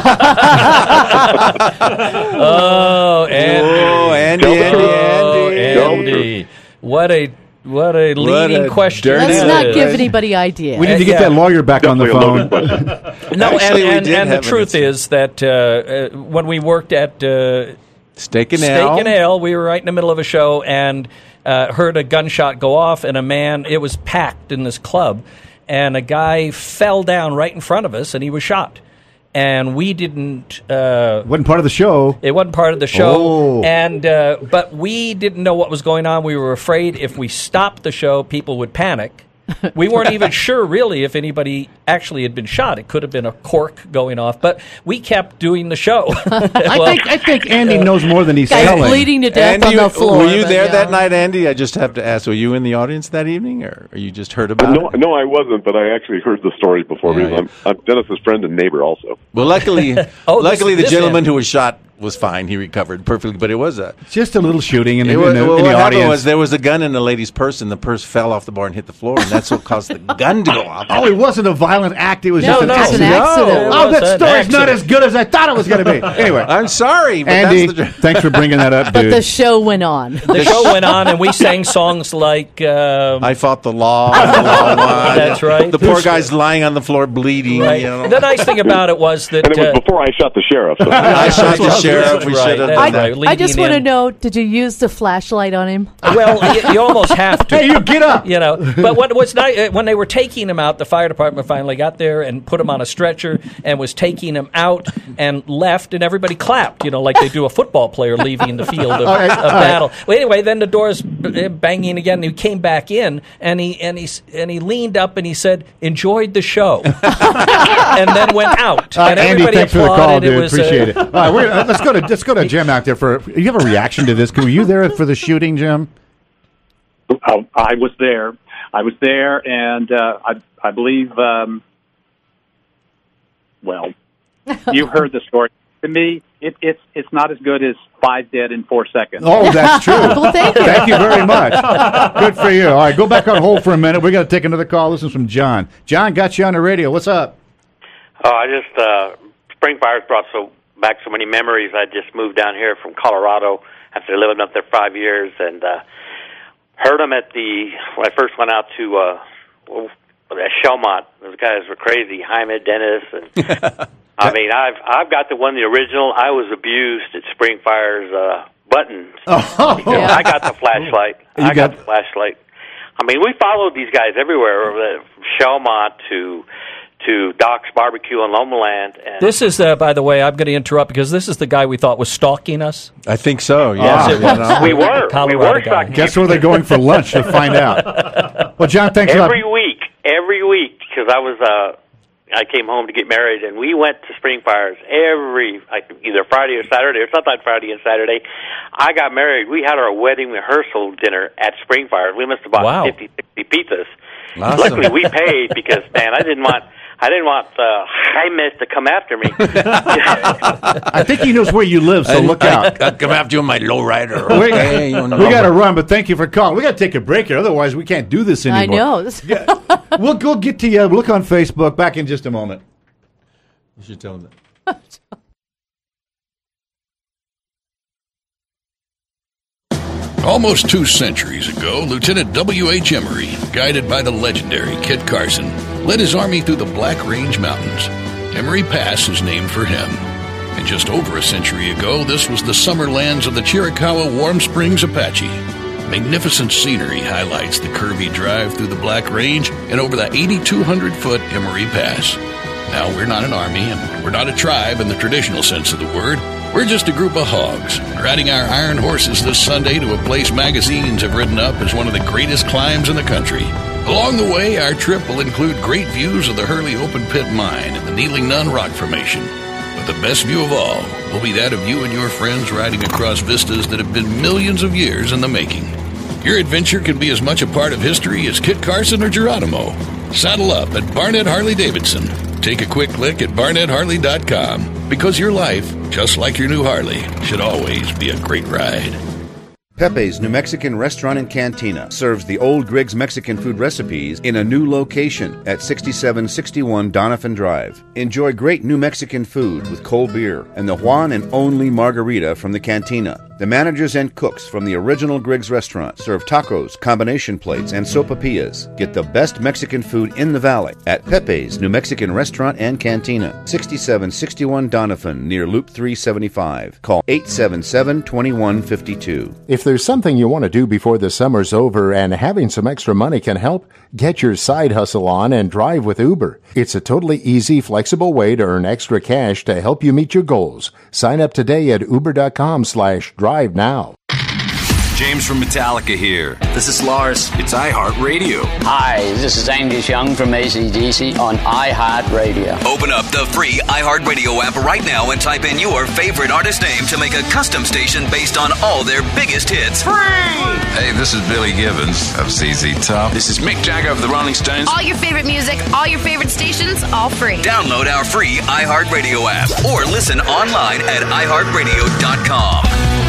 Speaker 6: Oh, Andy.
Speaker 7: Oh, Andy,
Speaker 9: Tell the
Speaker 7: Andy,
Speaker 9: truth.
Speaker 6: Oh,
Speaker 7: Andy.
Speaker 9: Tell the
Speaker 6: Andy. What a what a
Speaker 7: What
Speaker 6: leading
Speaker 7: a
Speaker 6: question.
Speaker 7: dirty-
Speaker 3: Let's
Speaker 6: that
Speaker 3: not
Speaker 6: is.
Speaker 3: give anybody ideas.
Speaker 14: We need to get
Speaker 6: Yeah.
Speaker 14: that lawyer back on the
Speaker 9: Definitely a
Speaker 14: phone.
Speaker 9: loaded question.
Speaker 6: No,
Speaker 7: Actually, we
Speaker 6: and, and,
Speaker 7: did
Speaker 6: and the
Speaker 7: have an
Speaker 6: truth is that uh, uh, when we worked at uh,
Speaker 7: Steak and
Speaker 6: Steak
Speaker 7: Ale.
Speaker 6: and Ale, we were right in the middle of a show and uh, heard a gunshot go off, and a man, it was packed in this club, and a guy fell down right in front of us, and he was shot. And we didn't. Uh,
Speaker 14: Wasn't part of the show.
Speaker 6: It wasn't part of the show,
Speaker 14: Oh.
Speaker 6: and uh, but we didn't know what was going on. We were afraid if we stopped the show, people would panic. We weren't even sure, really, if anybody actually had been shot. It could have been a cork going off, but we kept doing the show.
Speaker 14: I
Speaker 6: Well,
Speaker 14: think I think Andy knows more than he's
Speaker 3: Guy's
Speaker 14: telling.
Speaker 3: bleeding to death
Speaker 7: Andy,
Speaker 3: on the floor.
Speaker 7: were you
Speaker 3: but
Speaker 7: there
Speaker 3: yeah.
Speaker 7: that night, Andy? I just have to ask, were you in the audience that evening, or, or you just heard about
Speaker 9: no,
Speaker 7: it?
Speaker 9: no, I wasn't, but I actually heard the story before
Speaker 7: Yeah,
Speaker 9: because
Speaker 7: yeah.
Speaker 9: I'm, I'm Dennis's friend and neighbor also.
Speaker 7: Well, luckily,
Speaker 6: Oh, this-
Speaker 7: luckily the
Speaker 6: this
Speaker 7: gentleman
Speaker 6: Andy.
Speaker 7: who was shot was fine. He recovered perfectly, but it was a.
Speaker 14: Just a little shooting in,
Speaker 7: It
Speaker 14: in,
Speaker 7: was,
Speaker 14: the,
Speaker 7: well,
Speaker 14: in the
Speaker 7: what happened
Speaker 14: audience.
Speaker 7: was there was a gun in the lady's purse, and the purse fell off the bar and hit the floor, and that's what caused the gun to go off.
Speaker 14: Oh, it wasn't a violent act. It was
Speaker 6: No,
Speaker 14: just an
Speaker 6: no.
Speaker 14: accident.
Speaker 3: It's an accident.
Speaker 14: Oh,
Speaker 6: It was
Speaker 14: that
Speaker 6: an
Speaker 14: story's not
Speaker 6: accident.
Speaker 14: as good as I thought it was going to be. Anyway,
Speaker 7: I'm sorry, but
Speaker 14: Andy,
Speaker 7: that's the.
Speaker 14: thanks for bringing that up,
Speaker 3: But
Speaker 14: dude.
Speaker 3: the show went on.
Speaker 6: the show went on, and we sang songs like. Um,
Speaker 7: I fought the law. The law won.
Speaker 6: That's right.
Speaker 7: The poor guy's lying on the floor bleeding.
Speaker 6: right.
Speaker 7: You know.
Speaker 6: The nice thing about it was that.
Speaker 9: And it was
Speaker 6: uh,
Speaker 9: before I shot the sheriff. So.
Speaker 7: I shot the
Speaker 6: That's
Speaker 7: sheriff. We
Speaker 6: right,
Speaker 7: should have
Speaker 6: that's
Speaker 7: done
Speaker 6: right.
Speaker 7: that.
Speaker 3: I just
Speaker 6: Leading
Speaker 3: want to
Speaker 6: in.
Speaker 3: know, did you use the flashlight on him?
Speaker 6: Well, you, you almost have to.
Speaker 14: Hey, you get up.
Speaker 6: You know, but what was nice uh, when they were taking him out, the fire department finally got there and put him on a stretcher and was taking him out and left, and everybody clapped. You know, like they do a football player leaving the field of,
Speaker 14: right,
Speaker 6: of
Speaker 14: all right.
Speaker 6: battle. Well, anyway, then the doors b- banging again. And he came back in and he and he s- and he leaned up and he said, "Enjoyed the show," and then went out.
Speaker 14: Uh,
Speaker 6: and
Speaker 14: Andy,
Speaker 6: everybody
Speaker 14: thanks for the
Speaker 6: applauded.
Speaker 14: call,
Speaker 6: It
Speaker 14: dude.
Speaker 6: was, uh,
Speaker 14: Appreciate it. All right, we're, uh, let's go to let's go to Jim out there for. You have a reaction to this? Were you there for the shooting, Jim?
Speaker 8: I, I was there. I was there, and uh, I, I believe. Um, well, you heard the story. To me, it, it's it's not as good as Five Dead in Four Seconds.
Speaker 14: Oh, that's true.
Speaker 3: Well, thank you.
Speaker 14: Thank you very much. Good for you. All right, go back on hold for a minute. We got to take another call. This is from John. John, got you on the radio. What's up?
Speaker 2: Oh, I just uh, Spring Fires brought so back so many memories. I just moved down here from Colorado after living up there five years, and uh, heard them at the when I first went out to uh, well, at Shelmont. Those guys were crazy, Jaime Dennis, and I mean, I've I've got the one, the original. I was abused at Spring Fires uh, buttons.
Speaker 14: Oh,
Speaker 2: because
Speaker 14: yeah.
Speaker 2: I got the flashlight.
Speaker 14: You
Speaker 2: I got,
Speaker 14: got-
Speaker 2: the flashlight. I mean, we followed these guys everywhere, uh, from Shelmont to to Doc's Barbecue in Lomaland. And
Speaker 6: This is, uh, by the way, I'm going to interrupt because this is the guy we thought was stalking us.
Speaker 7: I think so.
Speaker 6: Yes,
Speaker 7: Yeah,
Speaker 6: it
Speaker 7: you
Speaker 6: was.
Speaker 7: know.
Speaker 2: we were.
Speaker 6: Colorado
Speaker 2: we were
Speaker 6: guy.
Speaker 2: stuck.
Speaker 14: Guess where they're going for lunch to find out. Well, John, thanks a lot.
Speaker 2: Every week, every week, because I was, uh, I came home to get married, and we went to Spring Fires every, like, either Friday or Saturday, or sometimes Friday and Saturday. I got married. We had our wedding rehearsal dinner at Spring Fires. We must have bought
Speaker 6: Wow.
Speaker 2: fifty, sixty pizzas.
Speaker 7: Awesome.
Speaker 2: Luckily, we paid because, man, I didn't want, I didn't want uh, Jaime to come after me.
Speaker 14: I think he knows where you live, so look out.
Speaker 7: I'll come after you on my lowrider.
Speaker 14: We,
Speaker 7: Okay, you know.
Speaker 14: we got to run, but thank you for calling. We got to take a break here, otherwise we can't do this
Speaker 3: I
Speaker 14: anymore.
Speaker 3: know. This-
Speaker 14: We'll go get to you. Look on Facebook. Back in just a moment.
Speaker 7: You should tell him that.
Speaker 11: Almost two centuries ago, Lieutenant W H. Emery, guided by the legendary Kit Carson, led his army through the Black Range Mountains. Emery Pass is named for him. And just over a century ago, this was the summer lands of the Chiricahua Warm Springs Apache. Magnificent scenery highlights the curvy drive through the Black Range and over the eighty-two hundred foot Emery Pass. Now, we're not an army, and we're not a tribe in the traditional sense of the word. We're just a group of hogs, riding our iron horses this Sunday to a place magazines have written up as one of the greatest climbs in the country. Along the way, our trip will include great views of the Hurley Open Pit Mine and the Kneeling Nun Rock Formation. But the best view of all will be that of you and your friends riding across vistas that have been millions of years in the making. Your adventure can be as much a part of history as Kit Carson or Geronimo. Saddle up at Barnett Harley-Davidson. Take a quick look at barnett harley dot com, because your life, just like your new Harley, should always be a great ride.
Speaker 14: Pepe's New Mexican Restaurant and Cantina serves the old Griggs Mexican food recipes in a new location at sixty-seven sixty-one Doniphan Drive. Enjoy great New Mexican food with cold beer and the Juan and only margarita from the Cantina. The managers and cooks from the original Griggs restaurant serve tacos, combination plates, and sopapillas. Get the best Mexican food in the valley at Pepe's New Mexican Restaurant and Cantina, sixty-seven sixty-one Doniphan, near Loop three seventy-five. Call eight seven seven, two one five two.
Speaker 15: If there's something you want to do before the summer's over and having some extra money can help, get your side hustle on and drive with Uber. It's a totally easy, flexible way to earn extra cash to help you meet your goals. Sign up today at uber.com slash drive now.
Speaker 16: James from Metallica here. This is Lars. It's iHeartRadio.
Speaker 23: Hi, this is Angus Young from A C D C on iHeartRadio.
Speaker 16: Open up the free iHeartRadio app right now and type in your favorite artist name to make a custom station based on all their biggest hits. Free!
Speaker 24: Hey, this is Billy Gibbons of Z Z Top.
Speaker 16: This is Mick Jagger of the Rolling Stones.
Speaker 25: All your favorite music, all your favorite stations, all free.
Speaker 16: Download our free iHeartRadio app or listen online at i heart radio dot com.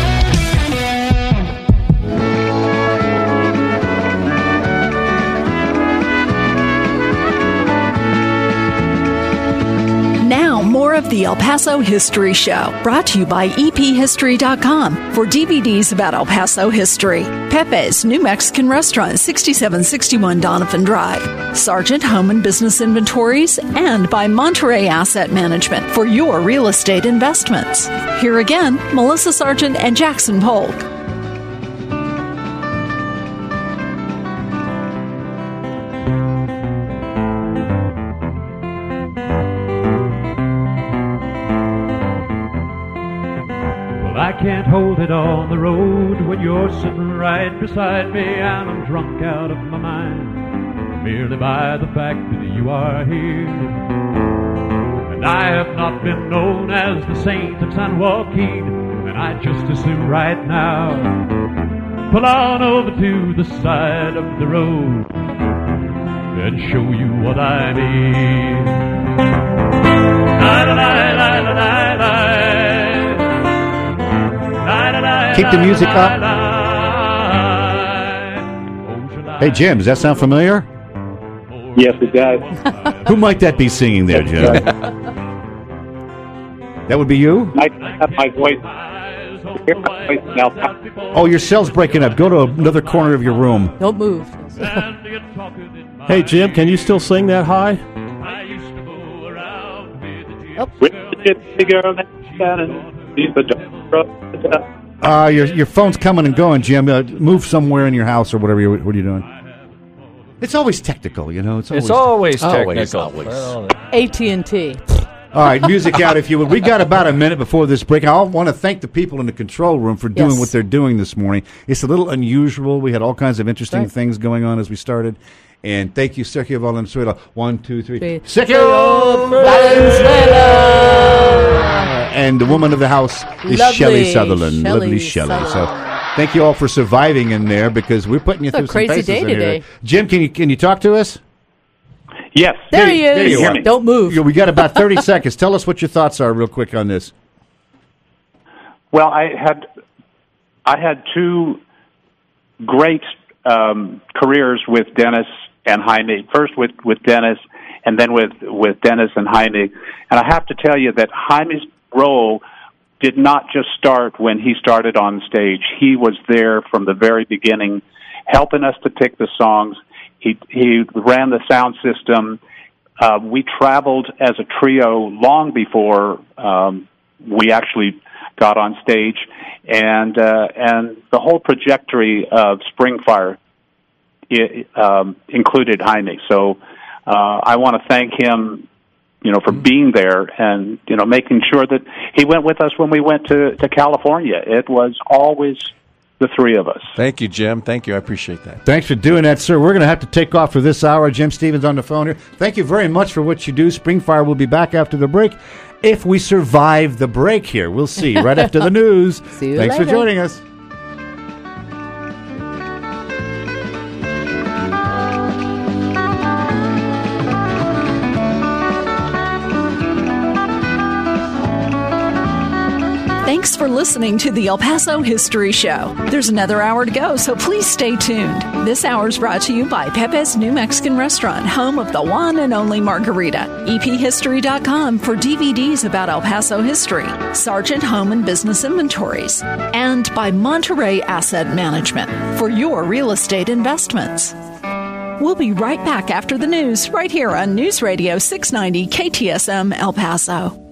Speaker 4: Now, more of the El Paso History Show, brought to you by E P history dot com for D V Ds about El Paso history. Pepe's New Mexican Restaurant, sixty-seven sixty-one Doniphan Drive. Sargent Home and Business Inventories, and by Monterey Asset Management for your real estate investments. Here again, Melissa Sargent and Jackson Polk.
Speaker 26: I can't hold it on the road when you're sitting right beside me and I'm drunk out of my mind, merely by the fact that you are here. And I have not been known as the saint of San Joaquin, and I just assume right now, pull on over to the side of the road and show you what I mean. La la la la la la la.
Speaker 14: Keep the music up. Hey, Jim, does that sound familiar?
Speaker 8: Yes, it does.
Speaker 14: Who might that be singing there, Jim? That would be you?
Speaker 8: I have my voice. Hear my voice now.
Speaker 14: Oh, your cell's breaking up. Go to another corner of your room.
Speaker 3: Don't move.
Speaker 1: Hey, Jim, can you still sing that high?
Speaker 14: Uh, your your phone's coming and going, Jim. Uh, move somewhere in your house or whatever. You're, what are you doing? It's always technical, you know. It's always,
Speaker 6: It's always
Speaker 14: always
Speaker 6: technical.
Speaker 14: always.
Speaker 3: A T and T.
Speaker 14: All right, music out if you would. We got about a minute before this break. I want to thank the people in the control room for doing
Speaker 3: Yes.
Speaker 14: what they're doing this morning. It's a little unusual. We had all kinds of interesting
Speaker 3: Right.
Speaker 14: things going on as we started. And thank you, Sergio Valenzuela. One, two, three.
Speaker 3: Three.
Speaker 14: Sergio
Speaker 3: Valenzuela!
Speaker 14: And the woman of the house is
Speaker 3: Lovely
Speaker 14: Shelley Sutherland.
Speaker 3: Shelley
Speaker 14: Lovely Shelley. So
Speaker 3: Sutherland.
Speaker 14: thank you all for surviving in there because we're putting you
Speaker 3: It's a
Speaker 14: through some
Speaker 3: crazy
Speaker 14: paces
Speaker 3: day
Speaker 14: in here.
Speaker 3: today.
Speaker 14: Jim, can you can you talk to us?
Speaker 8: Yes.
Speaker 3: There he is.
Speaker 14: There you are.
Speaker 3: Don't move.
Speaker 14: Yeah, we got about thirty seconds. Tell us what your thoughts are real quick on this.
Speaker 8: Well, I had I had two great um, careers with Dennis and Jaime. First with, with Dennis, and then with, with Dennis and Jaime. And I have to tell you that Jaime's role did not just start when he started on stage. He was there from the very beginning, helping us to pick the songs. He he ran the sound system. Uh, we traveled as a trio long before um, we actually got on stage, and uh, and the whole trajectory of Springfire it, um, included Jaime. So uh, I want to thank him, you know, for being there and, you know, making sure that he went with us when we went to, to California. It was always the three of us.
Speaker 7: Thank you, Jim. Thank you. I appreciate that.
Speaker 14: Thanks for doing that, sir. We're going to have to take off for this hour. Jim Stevens on the phone here. Thank you very much for what you do. Springfire will be back after the break. If we survive the break here, we'll see right after the news.
Speaker 3: See you
Speaker 14: Thanks
Speaker 3: later.
Speaker 14: for joining us.
Speaker 4: Thanks for listening to the El Paso History Show. There's another hour to go, so please stay tuned. This hour's brought to you by Pepe's New Mexican Restaurant, home of the one and only margarita. E P history dot com for D V Ds about El Paso history. Sargent Home and Business Inventories. And by Monterey Asset Management for your real estate investments. We'll be right back after the news, right here on News Radio six ninety K T S M El Paso.